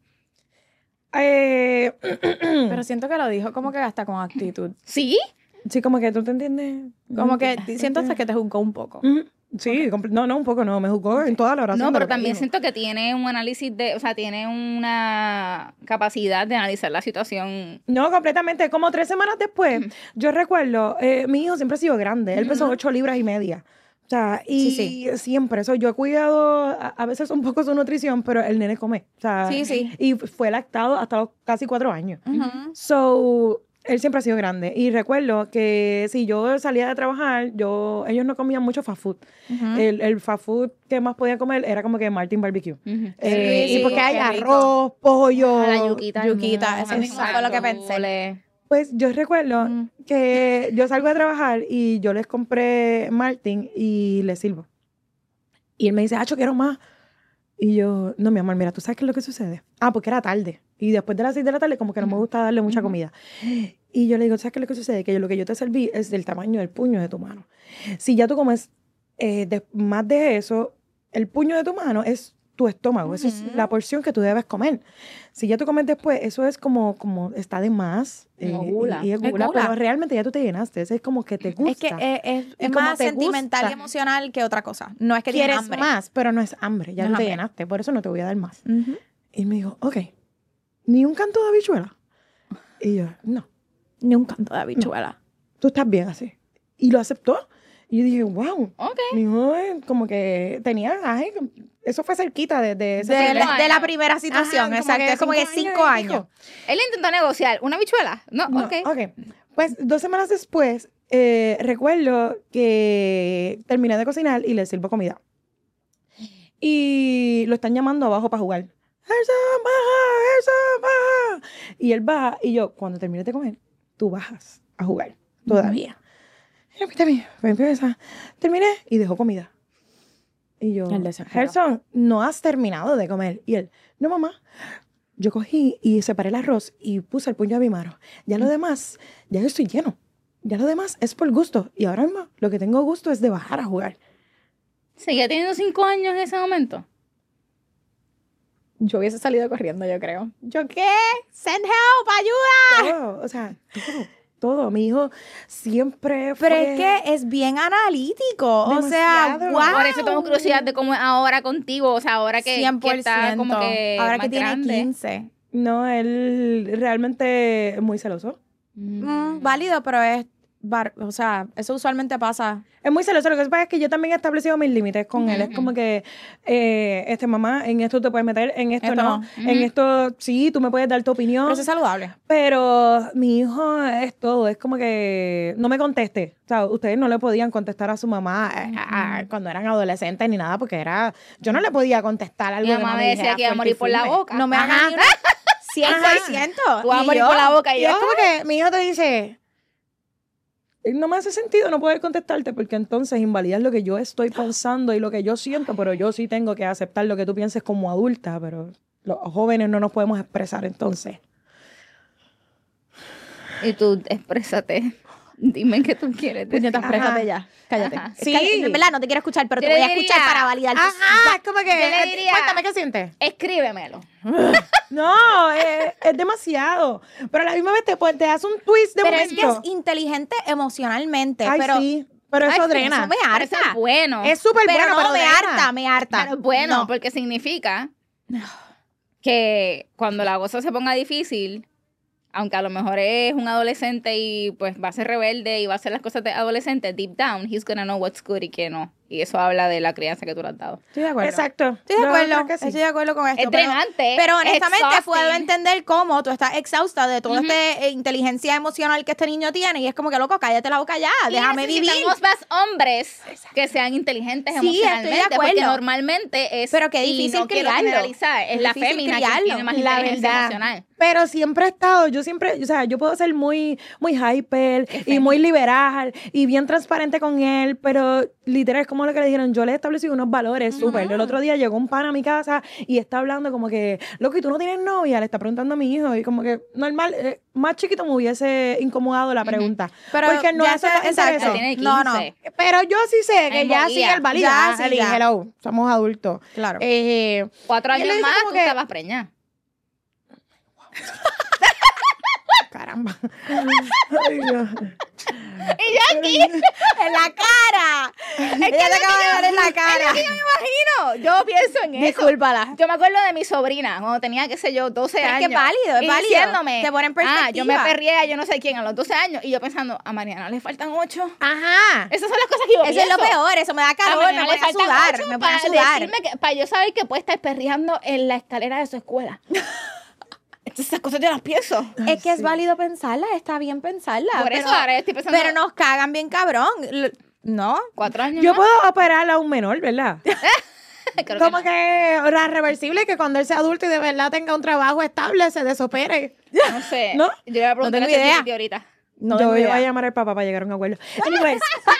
Eh, Pero siento que lo dijo como que hasta con actitud. ¿sí? sí, como que tú te entiendes. Como que siento hasta que te juzgó un poco. Ujú. Sí, compl- no, no, un poco no, me jugó en toda la oración. No, de pero lo que también dijo. siento que tiene un análisis de, o sea, tiene una capacidad de analizar la situación. No, completamente. Como tres semanas después, yo recuerdo, eh, mi hijo siempre ha sido grande. Él pesó ocho libras y media. O sea, y Sí, siempre. Eso, yo he cuidado a, a veces un poco su nutrición, pero el nene come. O sea, Sí, sí. Y fue lactado hasta los casi cuatro años. Ujú. So, él siempre ha sido grande. Y recuerdo que si yo salía de trabajar, yo, ellos no comían mucho fast food. Ujú. El, el fast food que más podían comer era como que Martin Barbecue. Ujú. Eh, Sí, y porque qué hay rico. arroz, pollo. A la yuquita. yuquita, al eso mono, mismo fue lo que pensé. guacamole. Pues yo recuerdo Mm. que yo salgo a trabajar y yo les compré Martin y les sirvo. Y él me dice, Acho, quiero más. Y yo, no, mi amor, mira, ¿tú sabes qué es lo que sucede? Ah, porque era tarde. Y después de las seis de la tarde, como que no me gusta darle mucha comida. Y yo le digo, ¿sabes qué es lo que sucede? Que yo, lo que yo te serví es del tamaño del puño de tu mano. Si ya tú comes eh, de- más de eso, el puño de tu mano es tu estómago. Esa es la porción que tú debes comer. Si ya tú comes después, eso es como, como está de más. Como eh, gula. Y, y es Es gula, gula. pero realmente ya tú te llenaste. Eso es como que te gusta. Es que eh, es, Y es como más te sentimental y gusta. emocional que otra cosa. No es que tienes Quieres hambre. más, pero no es hambre. Ya No tú es te hambre. llenaste. Por eso no te voy a dar más. Ujú. Y me dijo, ok, ¿ni un canto de habichuela? Y yo, no, Ni un canto de habichuela. tú estás bien así. Y lo aceptó. Y yo dije, wow. Ok. Mi hijo eh, como que tenía, ay, eso fue cerquita de, de ese De, primer- la- de la primera situación, Ajá, exacto. Es como que cinco y años. pico. Él intentó negociar. ¿Una bichuela? No, No, ok. ok. Pues dos semanas después, eh, recuerdo que terminé de cocinar y le sirvo comida. Y lo están llamando abajo para jugar. ¡Gerson, baja! ¡Gerson, baja! Y él baja. Y yo, cuando termines de comer, tú bajas a jugar. Todavía. Y repite a mí, pues empieza. Terminé y dejó comida. Y yo, El desespero. Gerson, no has terminado de comer. Y él, no, mamá. Yo cogí y separé el arroz y puse el puño a mi mano. Ya lo demás, ya yo estoy lleno. Ya lo demás es por gusto. Y ahora mismo lo que tengo gusto es de bajar a jugar. ¿Seguía teniendo cinco años en ese momento? Yo hubiese salido corriendo, yo creo. ¿Yo qué? ¡Send help! ¡Ayuda! Todo, o sea, todo, todo. Mi hijo siempre fue... Pero es que es bien analítico. O sea, Demasiado. wow. Por eso tengo curiosidad de cómo es ahora contigo. O sea, ahora que, cien por que está como que Ahora más que tiene grande. quince. No, él realmente es muy celoso. Mm, válido, pero es... bar- O sea, eso usualmente pasa. Es muy celoso. Lo que pasa es que yo también he establecido mis límites con él. Es como que, eh, este mamá, en esto te puedes meter, en esto, Esto no. no. En esto sí, tú me puedes dar tu opinión. Pero eso es saludable. Pero mi hijo es todo, es como que no me conteste. O sea, ustedes no le podían contestar a su mamá eh, a- a- cuando eran adolescentes ni nada, porque era, yo no le podía contestar algo Mi que mamá no me decía dijera que iba a fuerte morir y por la firme. boca. No me Ajá. hagas ni una... cien por ciento. Tú vas a Y morir yo- por la boca y Y yo. es como que mi hijo te dice, no me hace sentido no poder contestarte porque entonces invalidas lo que yo estoy pensando y lo que yo siento, pero yo sí tengo que aceptar lo que tú pienses como adulta, pero los jóvenes no nos podemos expresar entonces. Y tú, exprésate. Dime qué tú quieres decir. Puñetas, Ajá. présate ya. Cállate. Ajá. Sí. Cállate. En verdad, no te quiero escuchar, pero Yo te voy le a escuchar diría- para validar tus... Ajá, es como que, Yo le diría- cuéntame qué sientes. Escríbemelo. No, es, es demasiado. Pero a la misma vez te, pues, te hace un twist de Pero es momento. que es inteligente emocionalmente. Ay, pero, sí, pero eso Ay, drena. eso me Pero eso harta. es bueno. Es súper Pero bueno, no, pero me drena. harta, me harta. Pero es bueno, No. porque significa que cuando la cosa se ponga difícil, aunque a lo mejor es un adolescente y pues va a ser rebelde y va a hacer las cosas de adolescente, deep down, he's gonna know what's good y qué no. Y eso habla de la crianza que tú le has dado. Estoy de acuerdo. Exacto. Estoy de Yo acuerdo. creo que sí. Estoy de acuerdo con esto. Es pero- drenante. Pero honestamente exhausting. puedo entender cómo tú estás exhausta de toda Ujú. esta eh, inteligencia emocional que este niño tiene y es como que, loco, cállate la boca ya, Y déjame vivir. necesitamos más hombres que sean inteligentes Sí, estoy de emocionalmente, porque acuerdo. normalmente es... Pero qué y difícil no quiero criarlo. generalizar, es Es la difícil fémina que criarlo, tiene más la inteligencia verdad. emocional. Pero siempre he estado, yo siempre, o sea, yo puedo ser muy, muy hyper y muy liberal y bien transparente con él, pero literal es como lo que le dijeron, yo le he establecido unos valores súper. El otro día llegó un pan a mi casa y está hablando como que, loco, ¿y tú no tienes novia? Le está preguntando a mi hijo y como que normal, eh, más chiquito me hubiese incomodado la pregunta. Pero porque no ya eso sé- no es exacto. eso. Tiene No, no. quince. Pero yo sí sé que Ay, ya María. sigue el válido. Ya, Ah, sí, le dije, ya. hello, somos adultos. Claro. Eh, Cuatro Y él años le dice más, como tú que- estabas preñada. caramba. Ay, Dios. Y yo aquí, ¡En la cara! Ella te acaba de dar en la cara. yo me imagino, yo pienso en eso. Discúlpala. Yo me acuerdo de mi sobrina, cuando tenía, qué sé yo, doce Pero es años. que es válido, es y válido. diciéndome, Te pone en ah, yo me perspectiva. perrié a yo no sé quién a los doce años. Y yo pensando, a Mariana le faltan ocho. Ajá. Esas son las cosas que yo Eso pienso. es lo peor, eso me da A calor, me Mariana pone le a faltan sudar, ocho me pone a para sudar. decirme que, para yo saber que puede estar perreando en la escalera de su escuela. Entonces, esas cosas yo las pienso. Es que es sí. válido pensarla, está bien pensarla. Por pero, eso ahora estoy pensando. Pero nos cagan bien cabrón. L- ¿No? Cuatro años Yo más. puedo operar a un menor, ¿verdad? Creo Como no. que la reversible, que cuando él sea adulto y de verdad tenga un trabajo estable, se desopere. No sé. ¿No? Yo le voy a preguntar tengo a idea. ChatGPT ahorita. No Yo tengo voy idea. a llamar al papá para llegar a un acuerdo. Anyways.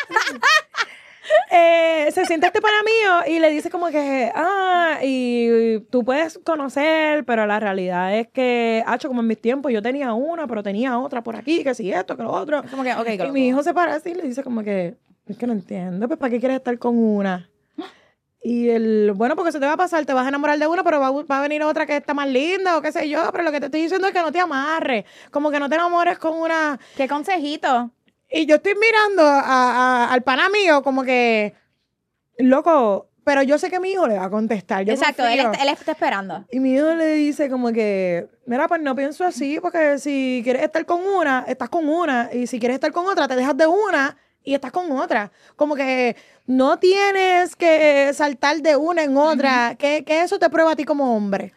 eh, se siente este pana mío y le dice como que, ah, y tú puedes conocer, pero la realidad es que, hacho, como en mis tiempos, yo tenía una, pero tenía otra por aquí, que si esto, que lo otro. Como que, ok, Y mi hijo se para así y le dice como que, Es que no entiendo, pues ¿para qué quieres estar con una? Y el, bueno, porque se te va a pasar, te vas a enamorar de una, pero va, va a venir otra que está más linda o qué sé yo, pero lo que te estoy diciendo es que no te amarres, como que no te enamores con una... ¿Qué consejito? Y yo estoy mirando a, a, al pana mío como que, loco, pero yo sé que mi hijo le va a contestar. Yo Exacto, él confío. está, él está esperando. Y mi hijo le dice como que, mira, pues no pienso así, porque si quieres estar con una, estás con una, y si quieres estar con otra, te dejas de una y estás con otra. Como que no tienes que saltar de una en otra, uh-huh. que, que eso te prueba a ti como hombre.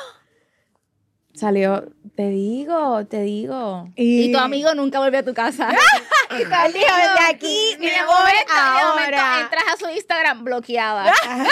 Salió, te digo, te digo. Y, y tu amigo nunca volvió a tu casa. Y tu amigo, desde aquí me voy ahora. Entras a su Instagram bloqueada.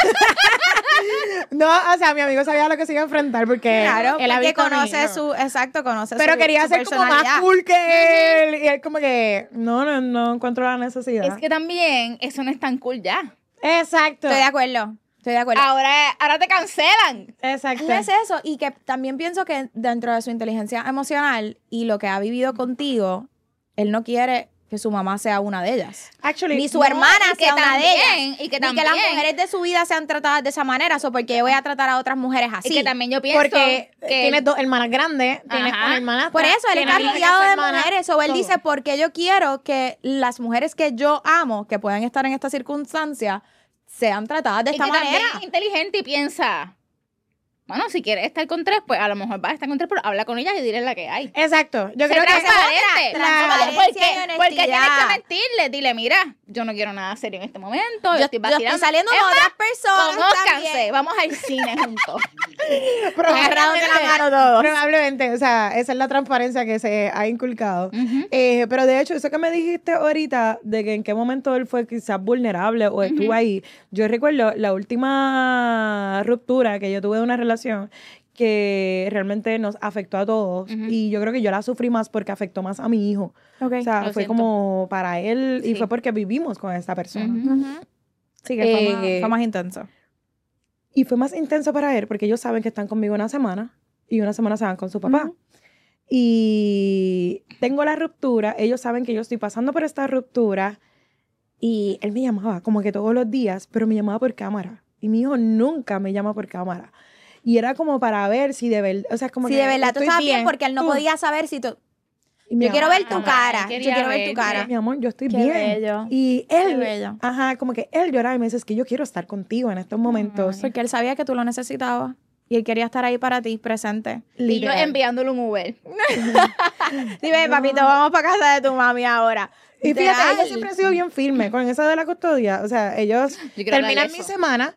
No, o sea, mi amigo sabía lo que se iba a enfrentar porque claro, él porque conoce su, exacto, conoce pero su quería su ser como más cool que él. Y él como que, no, no, no encuentro la necesidad. Es que también eso no es tan cool ya. Exacto. Estoy de acuerdo. Estoy de acuerdo. Ahora, ahora te cancelan. Exacto. No es eso. Y que también pienso que dentro de su inteligencia emocional y lo que ha vivido contigo, él no quiere que su mamá sea una de ellas. Actually, ni su no, hermana y que sea una también, de ellas. Y que ni también. que las mujeres de su vida sean tratadas de esa manera. O porque yo voy a tratar a otras mujeres así. Y que también yo pienso porque que tienes dos hermanas grandes, tienes Ajá. una hermana. Por eso, él está rodeado de mujeres. O él dice, porque yo quiero que las mujeres que yo amo, que puedan estar en esta circunstancia, sean tratadas de y esta que manera. También es inteligente y piensa, bueno, si quieres estar con tres, pues a lo mejor vas a estar con tres, pero habla con ellas y dile la que hay. Exacto. Yo Sé creo que transparente. transparencia ¿Por qué, y honestidad. ¿Por qué tienes que mentirle? Dile, mira, yo no quiero nada serio en este momento. Yo, Yo, estoy yo vacilando. estoy saliendo con Es más, otras personas conózcanse, también. vamos al cine juntos. Agarrados de la mano todos. Probablemente, o sea, esa es la transparencia que se ha inculcado. Uh-huh. eh, pero de hecho, eso que me dijiste ahorita, de que en qué momento él fue quizás vulnerable o estuvo Uh-huh. ahí, yo recuerdo la última ruptura que yo tuve de una relación que realmente nos afectó a todos. Uh-huh. Y yo creo que yo la sufrí más porque afectó más a mi hijo. Okay. O sea, Lo fue siento. como para él y Sí. fue porque vivimos con esta persona. Uh-huh. Uh-huh. Sí, que fue, Eh, más, fue más intenso. Y fue más intenso para él porque ellos saben que están conmigo una semana y una semana se van con su papá. Uh-huh. Y tengo la ruptura, ellos saben que yo estoy pasando por esta ruptura y él me llamaba como que todos los días, pero me llamaba por cámara. Y mi hijo nunca me llama por cámara. Y era como para ver si de verdad, o sea, como Si que de verdad tú estoy estabas bien, bien, porque él no tú. podía saber si tú... Y mi Yo quiero amor, ver tu Ajá, cara. él Yo quería quiero ver tu verte. cara. Mi amor, yo estoy Qué bien. bello. Y Qué él, bello. ajá, como que él lloraba y me dice, es que yo quiero estar contigo en estos momentos. Porque él sabía que tú lo necesitabas. Y él quería estar ahí para ti, presente. Y yo Literal. enviándole un Uber. Dime, papito, vamos para casa de tu mami ahora. Y fíjate, Literal. ellos siempre han sido bien firmes con eso de la custodia. O sea, ellos Yo quiero terminan hablar de mi eso. semana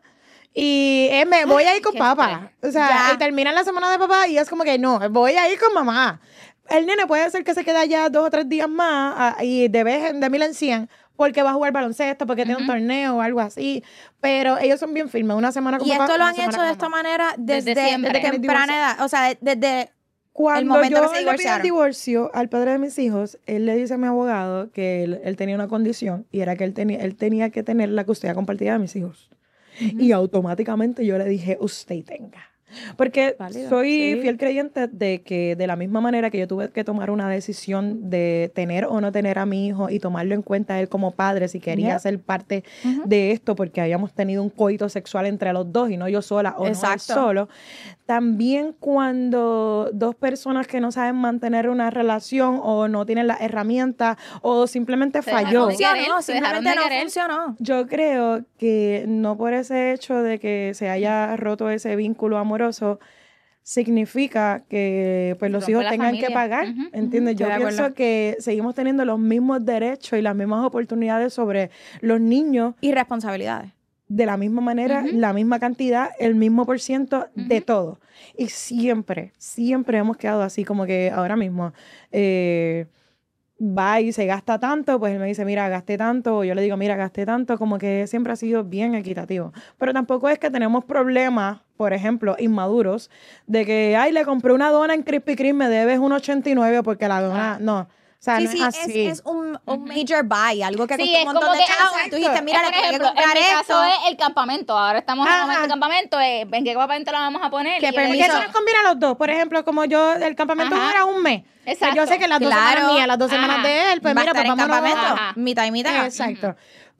y eh, me voy a ir con Qué papá. O sea, Ya. él termina la semana de papá y es como que no, voy a ir con mamá. El nene puede ser que se quede allá dos o tres días más ah, y de vez en- de mil en cien porque va a jugar baloncesto, porque tiene un Ujú. torneo o algo así. Pero ellos son bien firmes. Una semana con Y papá, esto lo una han semana hecho con de esta mamá. manera desde, Desde siempre. desde temprana edad. O sea, de- desde... Cuando momento yo que se le pido el divorciaron. divorcio al padre de mis hijos, él le dice a mi abogado que él, él tenía una condición y era que él tenía, él tenía que tener la custodia compartida de mis hijos. Y automáticamente yo le dije, usted tenga. Porque Válido, soy sí. fiel creyente de que de la misma manera que yo tuve que tomar una decisión de tener o no tener a mi hijo y tomarlo en cuenta él como padre si quería Yep. ser parte Ujú. de esto porque habíamos tenido un coito sexual entre los dos y no yo sola o no él Exacto. solo. También cuando dos personas que no saben mantener una relación o no tienen las herramientas o simplemente Se falló. dejaron de querer, funcionó, se dejaron simplemente de no querer. funcionó. Yo creo que no por ese hecho de que se haya roto ese vínculo amoroso significa que pues los Rompe hijos la tengan familia. que pagar, Ujú, ¿entiendes? estoy Yo de pienso acuerdo. que seguimos teniendo los mismos derechos y las mismas oportunidades sobre los niños Y responsabilidades. de la misma manera, Ujú. la misma cantidad, el mismo por ciento de Ujú. todo. Y siempre, siempre hemos quedado así, como que ahora mismo eh, va y se gasta tanto, pues él me dice, mira, gasté tanto, o yo le digo, mira, gasté tanto, como que siempre ha sido bien equitativo. Pero tampoco es que tenemos problemas, por ejemplo, inmaduros, de que, ay, le compré una dona en Krispy Kreme, me debes un ochenta y nueve porque la dona, Ah. no. O sea, Sí, no sí, es es, así. es un, un major buy, algo que Sí, costó es un montón como de que, chavos. Y tú exacto. dijiste, mira, Es, le por tengo que ejemplo, comprar en mi esto. caso es el campamento. Ahora estamos en Ajá. el momento de campamento. eh, ¿En qué campamento la vamos a poner? ¿Qué Y yo le Porque permiso? eso nos conviene a los dos. Por ejemplo, como yo, el campamento Ajá. dura un mes. Pues Exacto. yo sé que las dos Claro. semanas mías, las dos Ajá. semanas de él, pues Va a mira, estar pues en vámonos. campamento, Ajá. mitad y mitad. Exacto.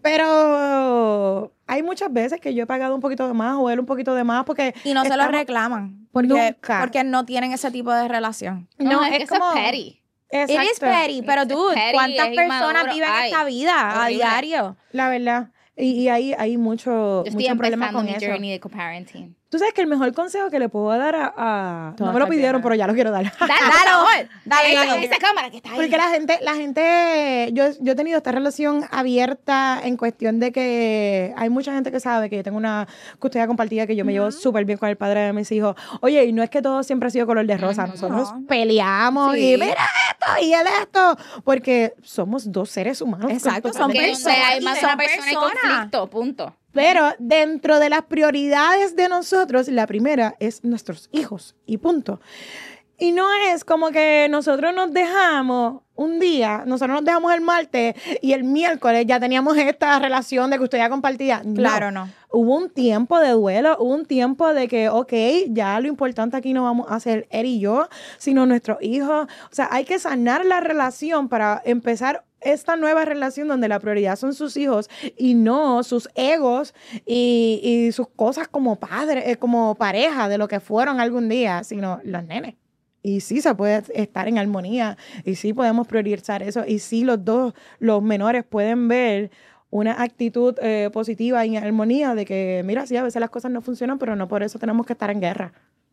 Pero hay muchas veces que yo he pagado un poquito de más o él un poquito de más porque... Y no se lo estamos- reclaman. Porque, Nunca. porque no tienen ese tipo de relación. No, No, es, es que eso como- es petty. It is Exacto. petty, pero Es dude, petty, ¿cuántas es personas inmaduro. viven Ay, esta vida a horrible. diario? La verdad. Y, y hay, hay mucho, Yo estoy mucho problema empezando con mi eso. journey de co-parenting. Tú sabes que el mejor consejo que le puedo dar a... a- Todo no me lo está pidieron, bien, pero ya lo quiero dar. Dale, Dale, por favor. dale, Esa- dale. Esa cámara que está ahí. Porque la gente, la gente, yo, yo he tenido esta relación abierta en cuestión de que hay mucha gente que sabe que yo tengo una custodia compartida, que yo me llevo súper bien con el padre de mis hijos. Oye, y no es que todo siempre ha sido color de rosa, Ujú. nosotros No. peleamos Sí. y mira esto y él esto, porque somos dos seres humanos. Exacto, con son Que totalmente- donde hay personas, más de son una persona y personas. conflicto, punto. Pero dentro de las prioridades de nosotros, la primera es nuestros hijos y punto. Y no es como que nosotros nos dejamos un día, nosotros nos dejamos el martes y el miércoles ya teníamos esta relación de custodia compartida. No. Claro, no. Hubo un tiempo de duelo, hubo un tiempo de que, ok, ya lo importante aquí no vamos a ser él y yo, sino nuestros hijos. O sea, hay que sanar la relación para empezar esta nueva relación donde la prioridad son sus hijos y no sus egos y, y sus cosas como padre, eh, como pareja de lo que fueron algún día, sino los nenes. Y sí se puede estar en armonía y sí podemos priorizar eso y sí los dos, los menores pueden ver una actitud eh, positiva y en armonía de que, mira, sí, a veces las cosas no funcionan, pero no por eso tenemos que estar en guerra.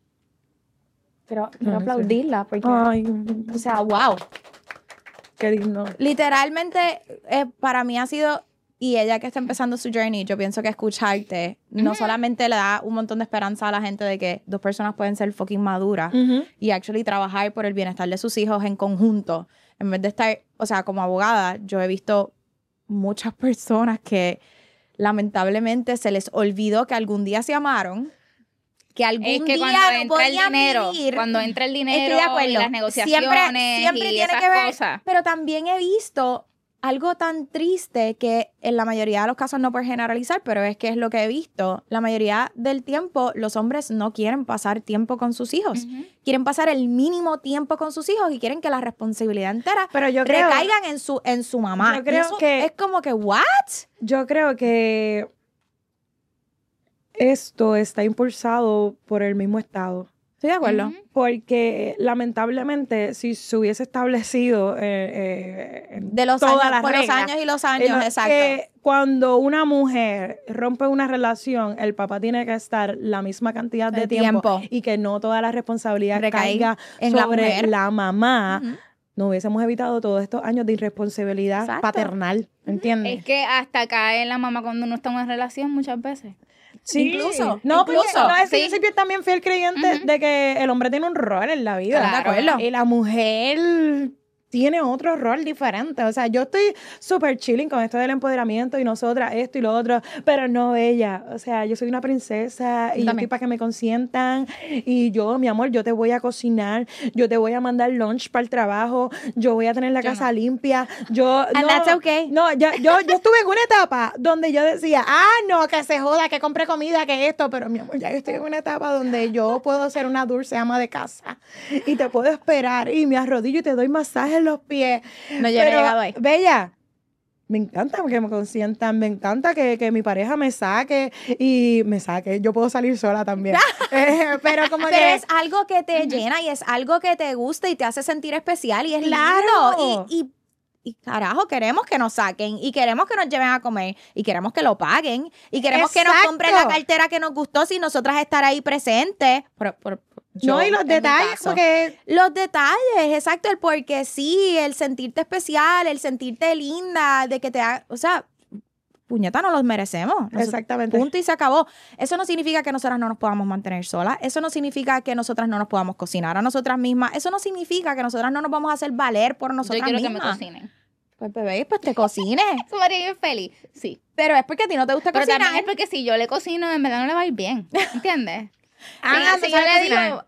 Quiero, quiero quiero aplaudirla porque, Ay, o sea, wow. qué lindo. Literalmente, eh, para mí ha sido, y ella que está empezando su journey, yo pienso que escucharte no solamente le da un montón de esperanza a la gente de que dos personas pueden ser fucking maduras Ujú. y actually trabajar por el bienestar de sus hijos en conjunto, en vez de estar, o sea, como abogada, yo he visto muchas personas que lamentablemente se les olvidó que algún día se amaron, que algún Es que día cuando no entra el podían dinero, vivir. cuando entra el dinero Estoy de acuerdo. y las negociaciones Siempre, siempre y tiene esas que ver, cosas. pero también he visto algo tan triste que en la mayoría de los casos, no por generalizar, pero es que es lo que he visto, la mayoría del tiempo los hombres no quieren pasar tiempo con sus hijos. Ujú. Quieren pasar el mínimo tiempo con sus hijos y quieren que la responsabilidad entera Pero yo creo, recaigan en su, en su mamá. Yo Y creo eso que- es como que, ¿what? yo creo que esto está impulsado por el mismo Estado. Estoy de acuerdo. Ujú. Porque lamentablemente, si se hubiese establecido eh, eh, en De los todas años, las por los reglas, años y los eh, años, no, exacto. que cuando una mujer rompe una relación, el papá tiene que estar la misma cantidad de De tiempo, tiempo. y que no toda la responsabilidad Recae caiga en la sobre mujer. la mamá. Ujú. No hubiésemos evitado todos estos años de irresponsabilidad Exacto. paternal, ¿entiendes? Es que hasta cae la mamá cuando uno está en una relación muchas veces. Sí. Incluso, No, porque incluso, no, es que sí. yo soy bien- también fiel creyente Ujú. de que el hombre tiene un rol en la vida. Claro. De acuerdo. Y la mujer tiene otro rol diferente. O sea, yo estoy súper chilling con esto del empoderamiento y nosotras esto y lo otro, pero no ella. O sea, yo soy una princesa y yo También. estoy para que me consientan. Y yo, mi amor, yo te voy a cocinar, yo te voy a mandar lunch para el trabajo, yo voy a tener la Yo casa no. limpia. Yo, And no, that's okay. No, yo, yo, yo estuve en una etapa donde yo decía, ah, no, que se joda, que compre comida, que esto, pero mi amor, ya yo estoy en una etapa donde yo puedo ser una dulce ama de casa y te puedo esperar y me arrodillo y te doy masaje en los pies. No, yo no he Pero, llegado ahí. Bella, me encanta que me consientan, me encanta que, que mi pareja me saque y me saque. Yo puedo salir sola también. Eh, pero como Pero que... es algo que te llena y es algo que te gusta y te hace sentir especial y es Claro. lindo. Y, y, y carajo, queremos que nos saquen y queremos que nos lleven a comer y queremos que lo paguen y queremos que nos Exacto. compren la cartera que nos gustó sin nosotras estar ahí presentes. Por- por- yo, no, y los en mi detalles, caso. porque... Los detalles, exacto, el porque sí, el sentirte especial, el sentirte linda, de que te haga, o sea, puñeta, no los merecemos. Nosotros- Exactamente. Punto y se acabó. Eso no significa que nosotras no nos podamos mantener solas. Eso no significa que nosotras no nos podamos cocinar a nosotras mismas. Eso no significa que nosotras no nos vamos a hacer valer por Yo nosotras quiero que me mismas. cocinen. Pues bebé, pues te cocines. Eso me haría bien feliz. Sí. Pero es porque a ti no te gusta Pero cocinar. también es porque si yo le cocino, en verdad no le va a ir bien. ¿Entiendes? Ah, si, ¿tú si yo sabes le cocinar? digo...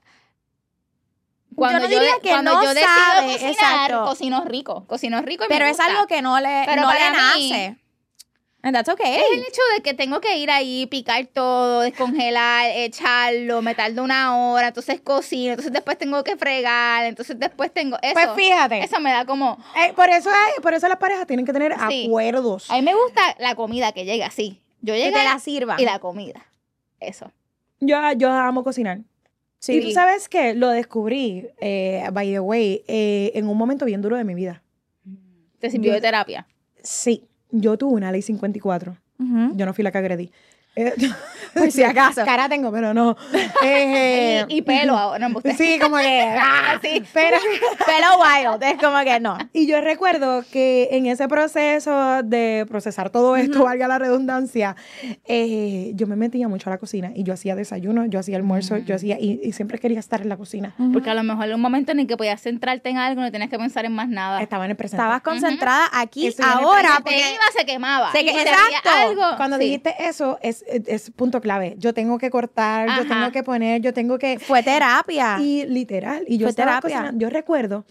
Cuando no yo, diría de- que cuando no yo decido sabe, cocinar, exacto. cocino rico. Cocino rico y me Pero es gusta. algo que no le, Pero no para le mí, nace. And that's okay. Es el hecho de que tengo que ir ahí, picar todo, descongelar, echarlo, me tardo una hora, entonces cocino, entonces después tengo que fregar, entonces después tengo eso. Pues fíjate. Eso me da como... Eh, por, eso hay, por eso las parejas tienen que tener Sí. acuerdos. A mí me gusta la comida que llega así. Yo Que llego te la sirvan. y la comida. Eso. Yo, yo amo cocinar. Sí. Y tú sabes que lo descubrí, eh, by the way, eh, en un momento bien duro de mi vida. ¿Te sirvió Yo- de terapia? Sí, yo tuve una ley cincuenta y cuatro. Ujú. Yo no fui la que agredí. Eh, Por si acaso. Cara tengo, pero no. Eh, y, y pelo ahora. No, embuste. sí, como que... ah, Sí. pero, Pelo wild. Es como que no. y yo recuerdo que en ese proceso de procesar todo esto, valga la redundancia, eh, yo me metía mucho a la cocina y yo hacía desayuno, yo hacía almuerzo, yo hacía... Y, y siempre quería estar en la cocina. Porque a lo mejor en un momento en el que podías centrarte en algo, no tenías que pensar en más nada. Estaba en el presente. Estabas concentrada aquí, Estoy en el ahora. presente. Te Porque iba, se quemaba. Se Y que- si exacto. hacía algo, Cuando sí. dijiste eso, es, es, es punto clave. Yo tengo que cortar, yo Ajá. tengo que poner, yo tengo que... fue terapia. Y literal, y yo Fue estaba terapia. cocinando. Yo recuerdo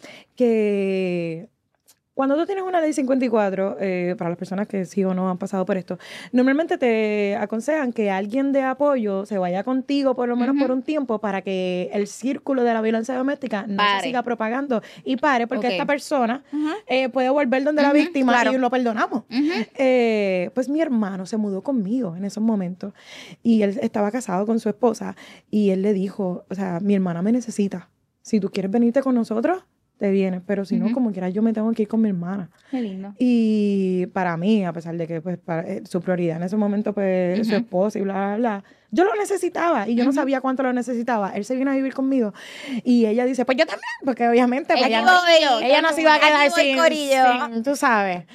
que cuando tú tienes una ley cincuenta y cuatro, eh, para las personas que sí o no han pasado por esto, normalmente te aconsejan que alguien de apoyo se vaya contigo por lo menos Ujú. por un tiempo para que el círculo de la violencia doméstica no Pare. se siga propagando y pare, porque Ok. esta persona Ujú. eh, puede volver donde la Ujú, víctima claro. y lo perdonamos. Ujú. Eh, pues mi hermano se mudó conmigo en esos momentos y él estaba casado con su esposa y él le dijo, o sea, mi hermana me necesita. Si tú quieres venirte con nosotros, te vienes, pero si no, Ujú. como quiera, yo me tengo que ir con mi hermana. Qué lindo. Y para mí, a pesar de que pues, para, eh, su prioridad en ese momento, pues su Ujú. esposa y bla, bla, bla, yo lo necesitaba y yo no Ujú. sabía cuánto lo necesitaba. Él se vino a vivir conmigo y ella dice, pues yo también, porque obviamente pues, Ella ella, no- no, ella ella no se iba a Aquí quedar voy, sin, corillo. sin- tú sabes.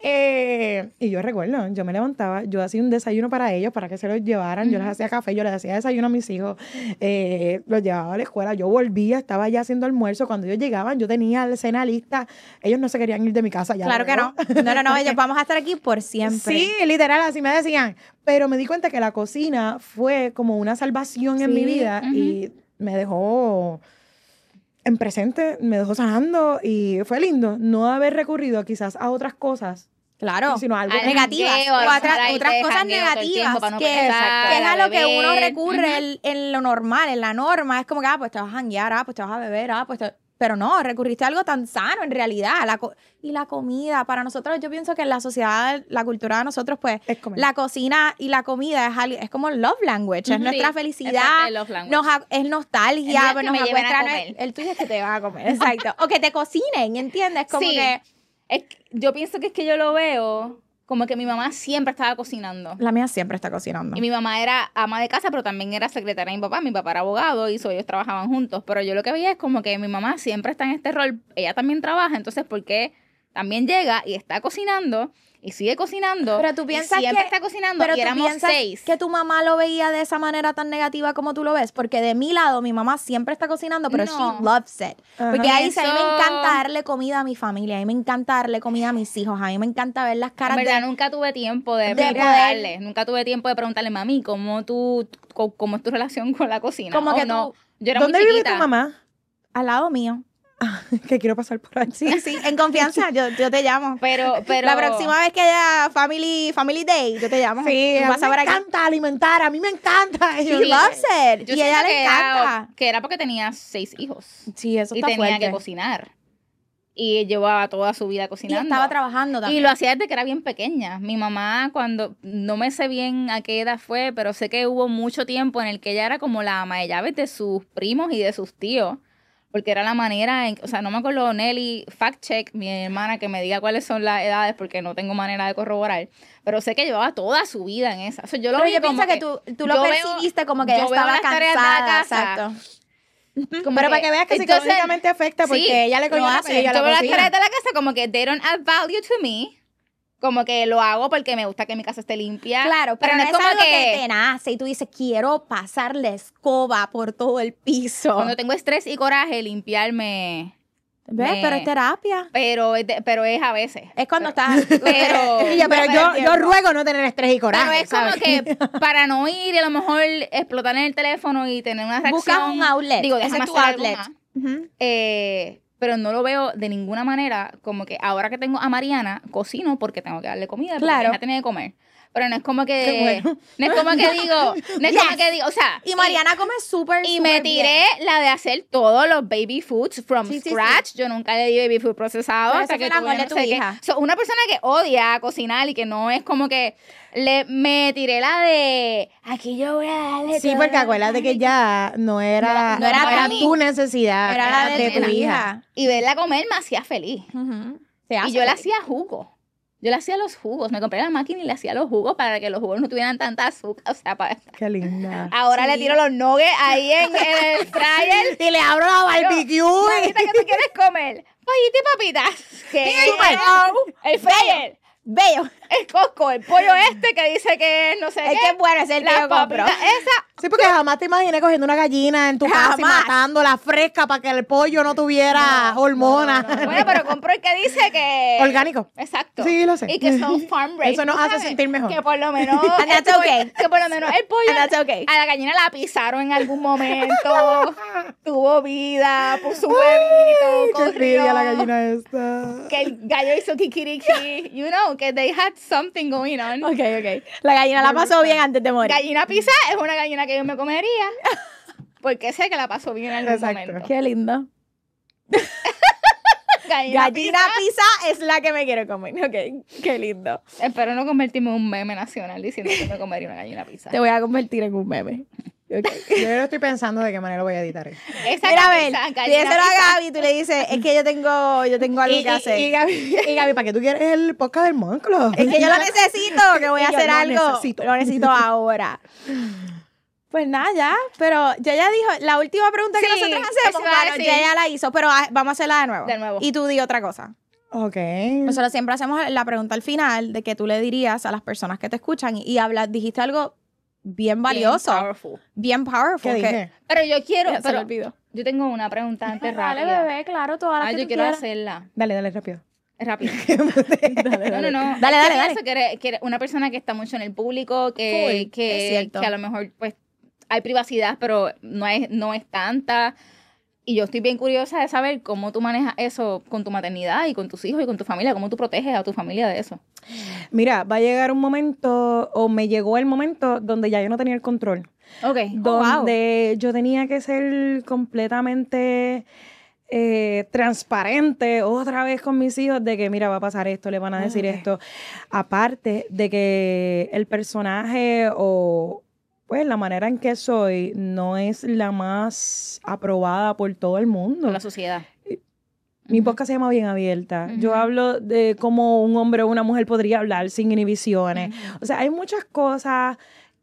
Eh, y yo recuerdo, yo me levantaba, yo hacía un desayuno para ellos, para que se los llevaran, yo les hacía café, yo les hacía desayuno a mis hijos, eh, los llevaba a la escuela, yo volvía, estaba ya haciendo almuerzo, cuando ellos llegaban, yo tenía la cena lista, ellos no se querían ir de mi casa ya. Claro que luego. no. No, no, no. Ellos vamos a estar aquí por siempre. Sí, literal, así me decían. Pero me di cuenta que la cocina fue como una salvación en Sí, mi vida ujú. y me dejó en presente, me dejó sanando y fue lindo no haber recurrido quizás a otras cosas, Claro. sino a algo Al que- Negativas. jangueo, O al a otras- estar ahí otras de cosas jangueo todo el negativas tiempo para no que, pensar, que es a lo que beber. uno recurre Ujú. en, en lo normal, en la norma. Es como que, ah, pues te vas a janguear, ah, pues te vas a beber, ah, pues te... Pero no, recurriste a algo tan sano en realidad. La co- y la comida, para nosotros, yo pienso que en la sociedad, la cultura de nosotros, pues, Es comer. la cocina y la comida es, algo- es como love language, es Ujú. nuestra Sí, felicidad, es parte del love language. nos a- es El nostalgia, día pues, que nos me lleven a acuestan- comer. el tuyo es que te van a comer, exacto. O que te cocinen, ¿entiendes? Como Sí. que Es que yo pienso que es que yo lo veo como que mi mamá siempre estaba cocinando. la mía siempre está cocinando. Y mi mamá era ama de casa, pero también era secretaria de mi papá. Mi papá era abogado y so, ellos trabajaban juntos. Pero yo lo que veía es como que mi mamá siempre está en este rol. Ella también trabaja, entonces, ¿por qué también llega y está cocinando y sigue cocinando? Pero tú y piensas siempre que- está cocinando Pero y tú éramos piensas seis. que tu mamá lo veía de esa manera tan negativa como tú lo ves, porque de mi lado mi mamá siempre está cocinando, pero No. she loves it. Ajá. Porque ella dice, a mí me Eso- encanta darle comida a mi familia, a mí me encanta darle comida a mis hijos, a mí me encanta ver las En caras verdad, de... nunca tuve tiempo de, de preguntarle. Nunca tuve tiempo de preguntarle, mami, ¿cómo tú, co- cómo es tu relación con la cocina? Como O que no. tú- Yo era ¿Dónde muy vive chiquita. tu mamá? Al lado mío. Que quiero pasar por allí. Sí, sí, en confianza, yo, yo te llamo. Pero, pero... La próxima vez que haya Family, family Day, yo te llamo. Sí, Tú a vas mí a me ver aquí. encanta alimentar, a mí me encanta. She Yo- Sí. loves it. Yo Y a ella siento le que encanta. Era, que era porque tenía seis hijos. Sí, eso Y está tenía fuerte. que cocinar. Y llevaba toda su vida Y cocinando. estaba trabajando también. Y lo hacía desde que era bien pequeña. Mi mamá, cuando, no me sé bien a qué edad fue, pero sé que hubo mucho tiempo en el que ella era como la ama de llaves de sus primos y de sus tíos. Porque era la manera, en, o sea, no me acuerdo, Nelly, fact check, mi hermana, que me diga cuáles son las edades porque no tengo manera de corroborar. Pero sé que llevaba toda su vida en esa. O sea, yo lo Pero vi yo como pienso que, tú, tú lo yo veo- percibiste como que yo ella veo estaba las tareas de la cansada. casa. Exacto. como Pero para que veas que entonces, psicológicamente afecta porque sí, ella le cogió lo la hace. pelilla a yo la veo las cocina. tareas de la casa como que they don't add value to me. Como que lo hago porque me gusta que mi casa esté limpia. Claro, pero, no no es como como que... que, te nace y tú dices, quiero pasar la escoba por todo el piso. cuando tengo estrés y coraje, limpiarme. ¿Ves? me- Pero es terapia. Pero, es de- pero es a veces. Es cuando Pero- estás... Pero, Y yo, pero No yo, perder yo tiempo. ruego no tener estrés y coraje. pero es como ¿sabes? que para no ir y a lo mejor explotar en el teléfono y tener una reacción. Buscas un outlet. Digo, Ese déjame es tu hacer algo outlet. más. Ujú. Eh, pero no lo veo de ninguna manera como que ahora que tengo a Mariana, cocino porque tengo que darle comida, porque Claro. ella tiene que comer. pero no es como que, Qué bueno. no es como que digo, no es Yes. como que digo, o sea, Y Mariana come súper, y súper me tiré bien. la de hacer todos los baby foods from Sí, sí, scratch. Yo nunca le di baby food procesado. Pero hasta ese que fue el tuve amor de no tu sé qué. hija. So, una persona que odia cocinar y que no es como que le, me tiré la de aquí yo voy a darle Sí, todo porque lo acuérdate que ya no era, No era- no era para mí. tu necesidad, Era la de, tu tu hija. hija. Y verla comer me hacía feliz. Ujú. Se Y hace yo le feliz. hacía jugo. Yo le hacía los jugos. Me compré la máquina y le hacía los jugos para que los jugos no tuvieran tanta azúcar. O sea, para... Qué linda. Ahora Sí. le tiro los nuggets ahí en, en el fryer. Y le abro la barbecue. Mamita, ¿qué tú quieres comer? Pollito y papitas. ¿Qué? Super. El fryer. Bello. El Costco. El pollo este que dice que es no sé Es qué. que es bueno, ese es el que Las yo compro. papitas esa. Sí, porque jamás te imaginé cogiendo una gallina en tu casa y Jamás. matándola fresca para que el pollo no tuviera hormonas. Bueno, pero compro el que dice que... Orgánico. Exacto. Sí, lo sé. Y que son farm raised. Eso nos ¿tú hace sabes? sentir mejor. Que por lo menos... And that's el pollo- okay. Que por lo menos el pollo... And that's okay. A la gallina la pisaron en algún momento. Tuvo vida. Puso un huevito. Qué Corrió. envidia la gallina esta. Que el gallo hizo kikiriki. You know, que they had something going on. Ok, ok. La gallina la pasó bien antes de morir. Gallina pisa es una gallina que yo me comería. Porque sé que la pasó bien en algún Exacto. momento. Qué lindo. Gallina, Gallina pisa. pizza es la que me quiero comer. Ok, qué lindo. Espero no convertirme en un meme nacional diciendo que me comería una gallina pizza. Te voy a convertir en un meme. Ok. Yo lo estoy pensando de qué manera voy a editar esto. Esa Mira, a ver, pizza, gallina pídeselo a pizza. Gaby, tú le dices, es que yo tengo, yo tengo algo Y, que y- hacer. y Gaby, y Gaby, ¿para qué tú quieres el podcast del Monclo? Es que yo lo necesito, que voy a Y yo hacer lo algo. necesito. Lo necesito ahora. Pues nada, ya. Pero ya ya dijo, la última pregunta que Sí, nosotros eso hacemos, iba a bueno, decir. ya ya la hizo, pero ah, vamos a hacerla de nuevo. De nuevo. Y tú di otra cosa. Ok. Nosotros siempre hacemos la pregunta al final de que tú le dirías a las personas que te escuchan y hablas, dijiste algo bien valioso, Bien powerful. bien powerful. ¿Qué que- dije? Pero yo quiero. Ya se pero me olvidó. yo tengo una pregunta antes Dale, rápida. bebé, claro, todas las Ah, que yo tú quiero quieras. hacerla. Dale, dale, rápido. Rápido. Dale, No, no, no. Dale, Es dale, que dale. pienso que eres, que eres una persona que está mucho en el público, que, Full, que, es cierto. que a lo mejor pues hay privacidad, pero no es, no es tanta. Y yo estoy bien curiosa de saber cómo tú manejas eso con tu maternidad y con tus hijos y con tu familia, cómo tú proteges a tu familia de eso. Mira, va a llegar un momento, o me llegó el momento donde ya yo no tenía el control. Ok. Donde yo tenía que ser completamente eh, transparente otra vez con mis hijos de que, mira, va a pasar esto, le van a decir Ok. esto. Aparte de que el personaje o pues la manera en que soy no es la más aprobada por todo el mundo. Con la sociedad. Mi Ujú. podcast se llama Bien Abierta. Ujú. Yo hablo de cómo un hombre o una mujer podría hablar sin inhibiciones. O sea, hay muchas cosas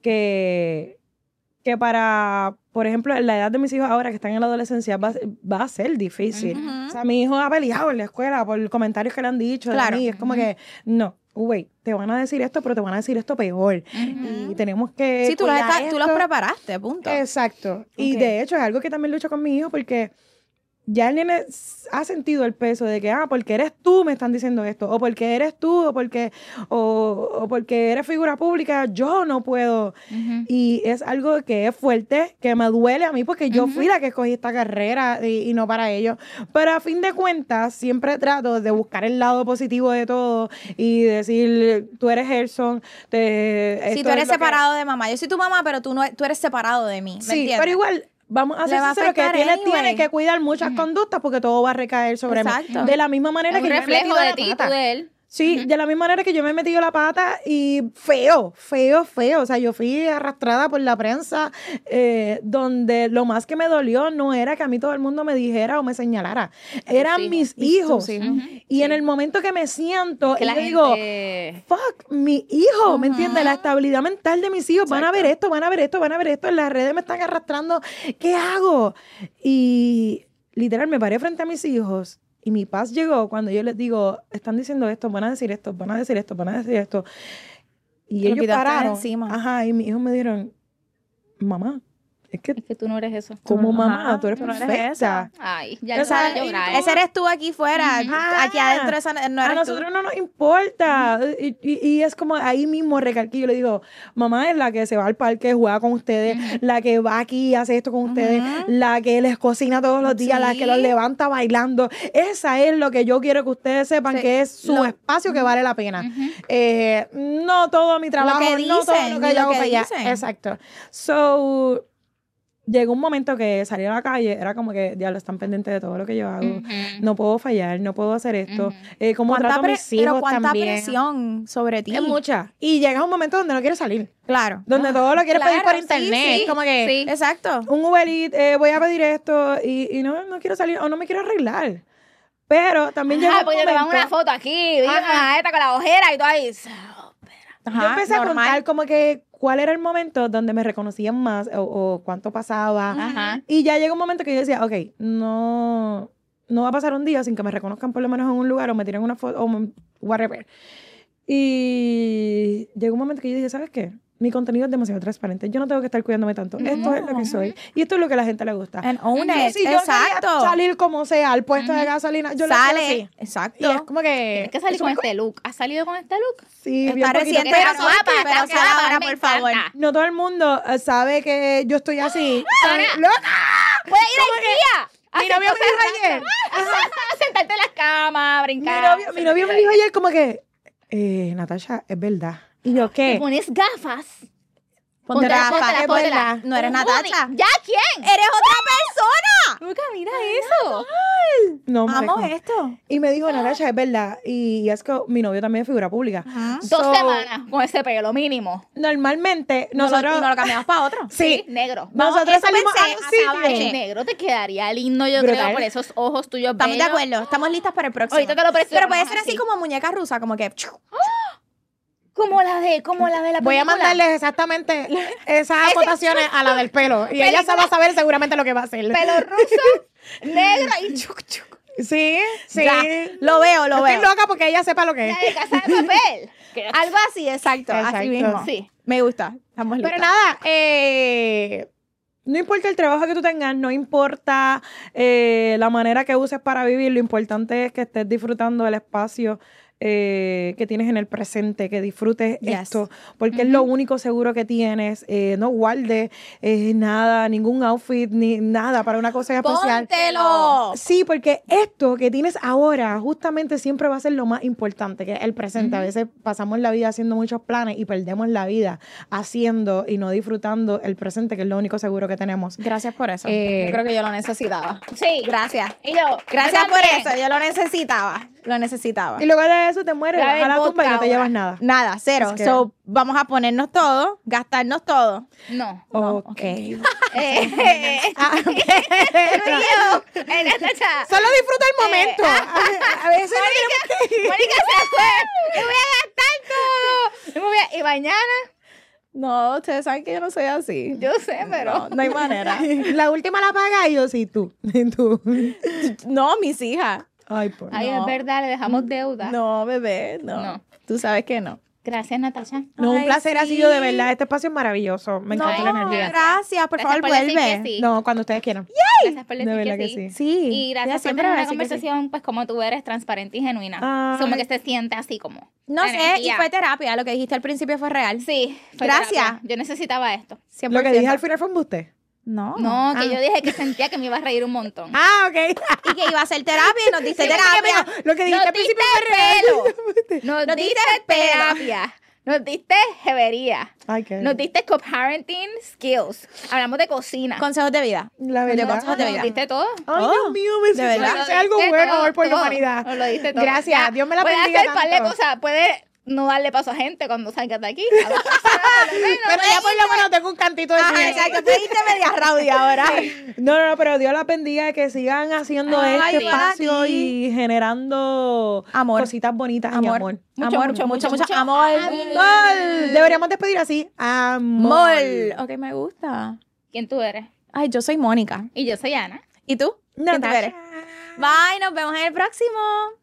que, que para, por ejemplo, en la edad de mis hijos ahora que están en la adolescencia va, va a ser difícil. Ujú. O sea, mi hijo ha peleado en la escuela por comentarios que le han dicho Claro. de mí. Es como que, no, wait, te van a decir esto, pero te van a decir esto peor. Y tenemos que Sí, tú los, cuidar estás- tú los esto. preparaste, punto. Exacto. Y Ok. de hecho es algo que también lucho con mi hijo porque ya el nene s- ha sentido el peso de que, ah, porque eres tú me están diciendo esto, o porque eres tú, o porque, o, o porque eres figura pública, yo no puedo. Ujú. Y es algo que es fuerte, que me duele a mí porque yo fui la que escogí esta carrera y, y no para ellos. Pero a fin de cuentas, siempre trato de buscar el lado positivo de todo y decir, tú eres Gerson, te, Si esto tú es eres lo que- separado de mamá. Yo soy tu mamá, pero tú no tú eres separado de mí. ¿Me Sí, entiendes? pero igual, vamos a Le ser va a sinceros que afectar tiene, anyway. tiene que cuidar muchas conductas porque todo va a recaer sobre Exacto. mí. De la misma manera Es que un yo me he reflejo metido de la ti, tú pata. de él. Sí, de la misma manera que yo me he metido la pata y feo, feo, feo. O sea, yo fui arrastrada por la prensa, eh, donde lo más que me dolió no era que a mí todo el mundo me dijera o me señalara. Eran hijos. mis hijos. hijos. Ujú. Y en el momento que me siento, Que y la yo gente... digo, fuck, mi hijo, ¿me entiendes? La estabilidad mental de mis hijos. Van a ver esto, van a ver esto, van a ver esto. En las redes me están arrastrando. ¿Qué hago? Y literal, me paré frente a mis hijos y mi paz llegó cuando yo les digo, están diciendo esto, van a decir esto, van a decir esto, van a decir esto. Y Te lo ellos quitaste de pararon. encima. Ajá, y mis hijos me dijeron, mamá, Es que Es que tú no eres eso. como Ajá, mamá, tú eres tú no eres perfecta. Ay, ya O no sea, vas a llorar. Ese eres tú aquí fuera. Ajá. Aquí adentro esa no A eres nosotros tú. no nos importa. Y, y- y es como ahí mismo recalqué. Yo le digo, mamá es la que se va al parque, juega con ustedes, la que va aquí y hace esto con ustedes, la que les cocina todos los días, la Sí. que los levanta bailando. Esa es lo que yo quiero que ustedes sepan, Sí. que es su Lo- espacio que vale la pena. Eh, no todo mi trabajo, que no todo dicen, lo que ni yo lo hago que para allá. dicen. Exacto. So, llegó un momento que salir a la calle era como que, diablo, están pendientes de todo lo que yo hago. Ujú. No puedo fallar, no puedo hacer esto. Ujú. Eh, ¿Cómo ¿Cuánta trato a pre- mis hijos pero cuánta también? presión sobre ti. Es mucha. Y llega un momento donde no quiero salir. Claro. Donde todo lo quieres pedir claro, por sí, internet. sí, como que sí. Exacto. un Uber Eats, eh, voy a pedir esto y, y no, no quiero salir o no me quiero arreglar. Pero también llega Ah, un porque te van momento... una foto aquí, vi Ajá. una esta con la ojera y tú ahí. Yo empecé a contar como que cuál era el momento donde me reconocían más o, o cuánto pasaba. Ajá. Y ya llegó un momento que yo decía, ok, no, no va a pasar un día sin que me reconozcan por lo menos en un lugar o me tiren una foto o me- whatever. Y llegó un momento que yo dije, ¿sabes qué? Mi contenido es demasiado transparente. Yo no tengo que estar cuidándome tanto. Esto es lo que soy. Y esto es lo que a la gente le gusta. And own Yo, it. si yo Exacto. quería salir como sea al puesto de gasolina, yo lo hacía Sale. así. Y es Exacto. como que... Tienes que salir con este look. ¿Has salido con este look? Sí, bien Está poquito. reciente, Pero pero ¿sabes guapa, qué? pero Está sal guapa, ahora, me por favor. encanta. No todo el mundo eh, sabe que yo estoy así. Sara. ¡Loca! ¡Puedes ir a IKEA! Mi novio me dijo ayer. Sentarte en la cama, Mi brincar. novio, mi novio me dijo ayer como que, eh, Natasha, es verdad. Y yo, Te ¿qué? pones gafas. Ponte Póntela, gafas, póntela, es póntela. verdad. No eres Un Natacha. hoodie. ¿Ya quién? ¡Eres otra persona! Luca, mira eso. No, Amo marico. esto. Y me dijo, Natasha, es verdad. Y es que mi novio también es figura pública. Dos So, semanas con ese pelo mínimo. Normalmente, No lo- nosotros... y no lo cambiamos para otro. Sí. negro. Nosotros eso salimos pensé, a un azabache. sitio. El negro te quedaría lindo, yo Brutal. creo, por esos ojos tuyos Estamos de bellos. acuerdo. Estamos listas para el próximo. Ahorita te lo presento. Pero puede ser así como muñeca rusa, como que... Como la de, como la de la Voy a película. mandarles exactamente esas acotaciones a la del pelo. Y ella se va a saber seguramente lo que va a hacer. Pelo ruso, negro y chuc chuc. Sí, sí. Ya, lo veo, lo Estoy veo. loca porque ella sepa lo que es. La de Casa de Papel. Que- Algo así, exacto, Exacto. así mismo. Sí. Me gusta. Estamos listas. Pero nada, eh, no importa el trabajo que tú tengas, no importa eh, la manera que uses para vivir, lo importante es que estés disfrutando del espacio eh, que tienes en el presente, que disfrutes Yes. esto, porque es lo único seguro que tienes. Eh, no guardes eh, nada, ningún outfit, ni nada para una cosa especial. ¡Póntelo! Sí, porque esto que tienes ahora justamente siempre va a ser lo más importante, que es el presente. A veces pasamos la vida haciendo muchos planes y perdemos la vida haciendo y no disfrutando el presente, que es lo único seguro que tenemos. Gracias por eso. Eh, yo creo que yo lo necesitaba. Sí. Gracias. Y yo, Gracias yo por también. eso. Yo lo necesitaba. Lo necesitaba. Y luego de eso te mueres, Ya vas a la ven, tumba y no te vodka llevas ahora. nada. Nada, cero. Es que- So, vamos a ponernos todo, gastarnos todo. No. Ok. Eh, Ah, ok. eh, Natacha. Solo disfruta el momento. a, a veces no tenemos que- Mónica se fue. Yo voy a gastar todo. Yo me voy a- Y mañana, No, ustedes saben que yo no soy así. yo sé, pero. No, no hay manera. La última la paga y yo sí, tú. tú. No, mis hijas. Ay, por Ay, No. es verdad, le dejamos deuda. No, bebé, no. No. Tú sabes que no. Gracias, Natacha. No, un Ay, placer ha sí. sido de verdad. Este espacio es maravilloso. Me encanta No, la energía. gracias, por Gracias favor, por decir vuelve. que sí. No, cuando ustedes quieran. Gracias por De decir verdad que que sí. sí. Sí. Y ella gracias por siempre tener va a una decir que sí. conversación, pues, como tú eres, transparente y genuina. Ay. Como que se siente así como. No la sé, y energía. fue terapia. Lo que dijiste al principio fue real. Sí. fue Gracias. terapia. Yo necesitaba esto. cien por Lo que ciento. dije al final fue embuste. No. No, que Ah. yo dije que sentía que me iba a reír un montón. Ah, ok. Y que iba a ser terapia y nos diste Sí, terapia. Lo que dijiste Nos al principio diste fue real. Nos, Nos diste diste pelo. terapia. Nos diste jevería. Ay, qué. Nos diste co-parenting skills. Hablamos de cocina. Consejos de vida. La Me dio verdad. consejos de vida. Nos diste todo. Ay, Oh, Dios mío, me de siento verdad. que hacer algo Diste bueno todo, hoy por la todo. humanidad. Nos lo diste todo. Gracias, Ya, Dios me la puedes bendiga hacer par de tanto. cosas. Puedes no darle paso a gente cuando salgas de aquí. A dos personas, por lo menos. Pero ya por lo menos tengo un cantito de Ajá, cine. exacto. Puedes irte media rowdy ahora. No, no, no, pero Dios la bendiga que sigan haciendo Ay, este sí. espacio Para ti. y generando Amor. cositas bonitas y Amor. amor. Mucho, Amor, mucho, mucho, mucho, mucho mucho amor. Amor. Deberíamos despedir así. Amor. Amor. Ok, me gusta. ¿Quién tú eres? Ay, yo soy Mónica. Y yo soy Ana. ¿Y tú? ¿Quién tú Natasha. eres? Bye, nos vemos en el próximo.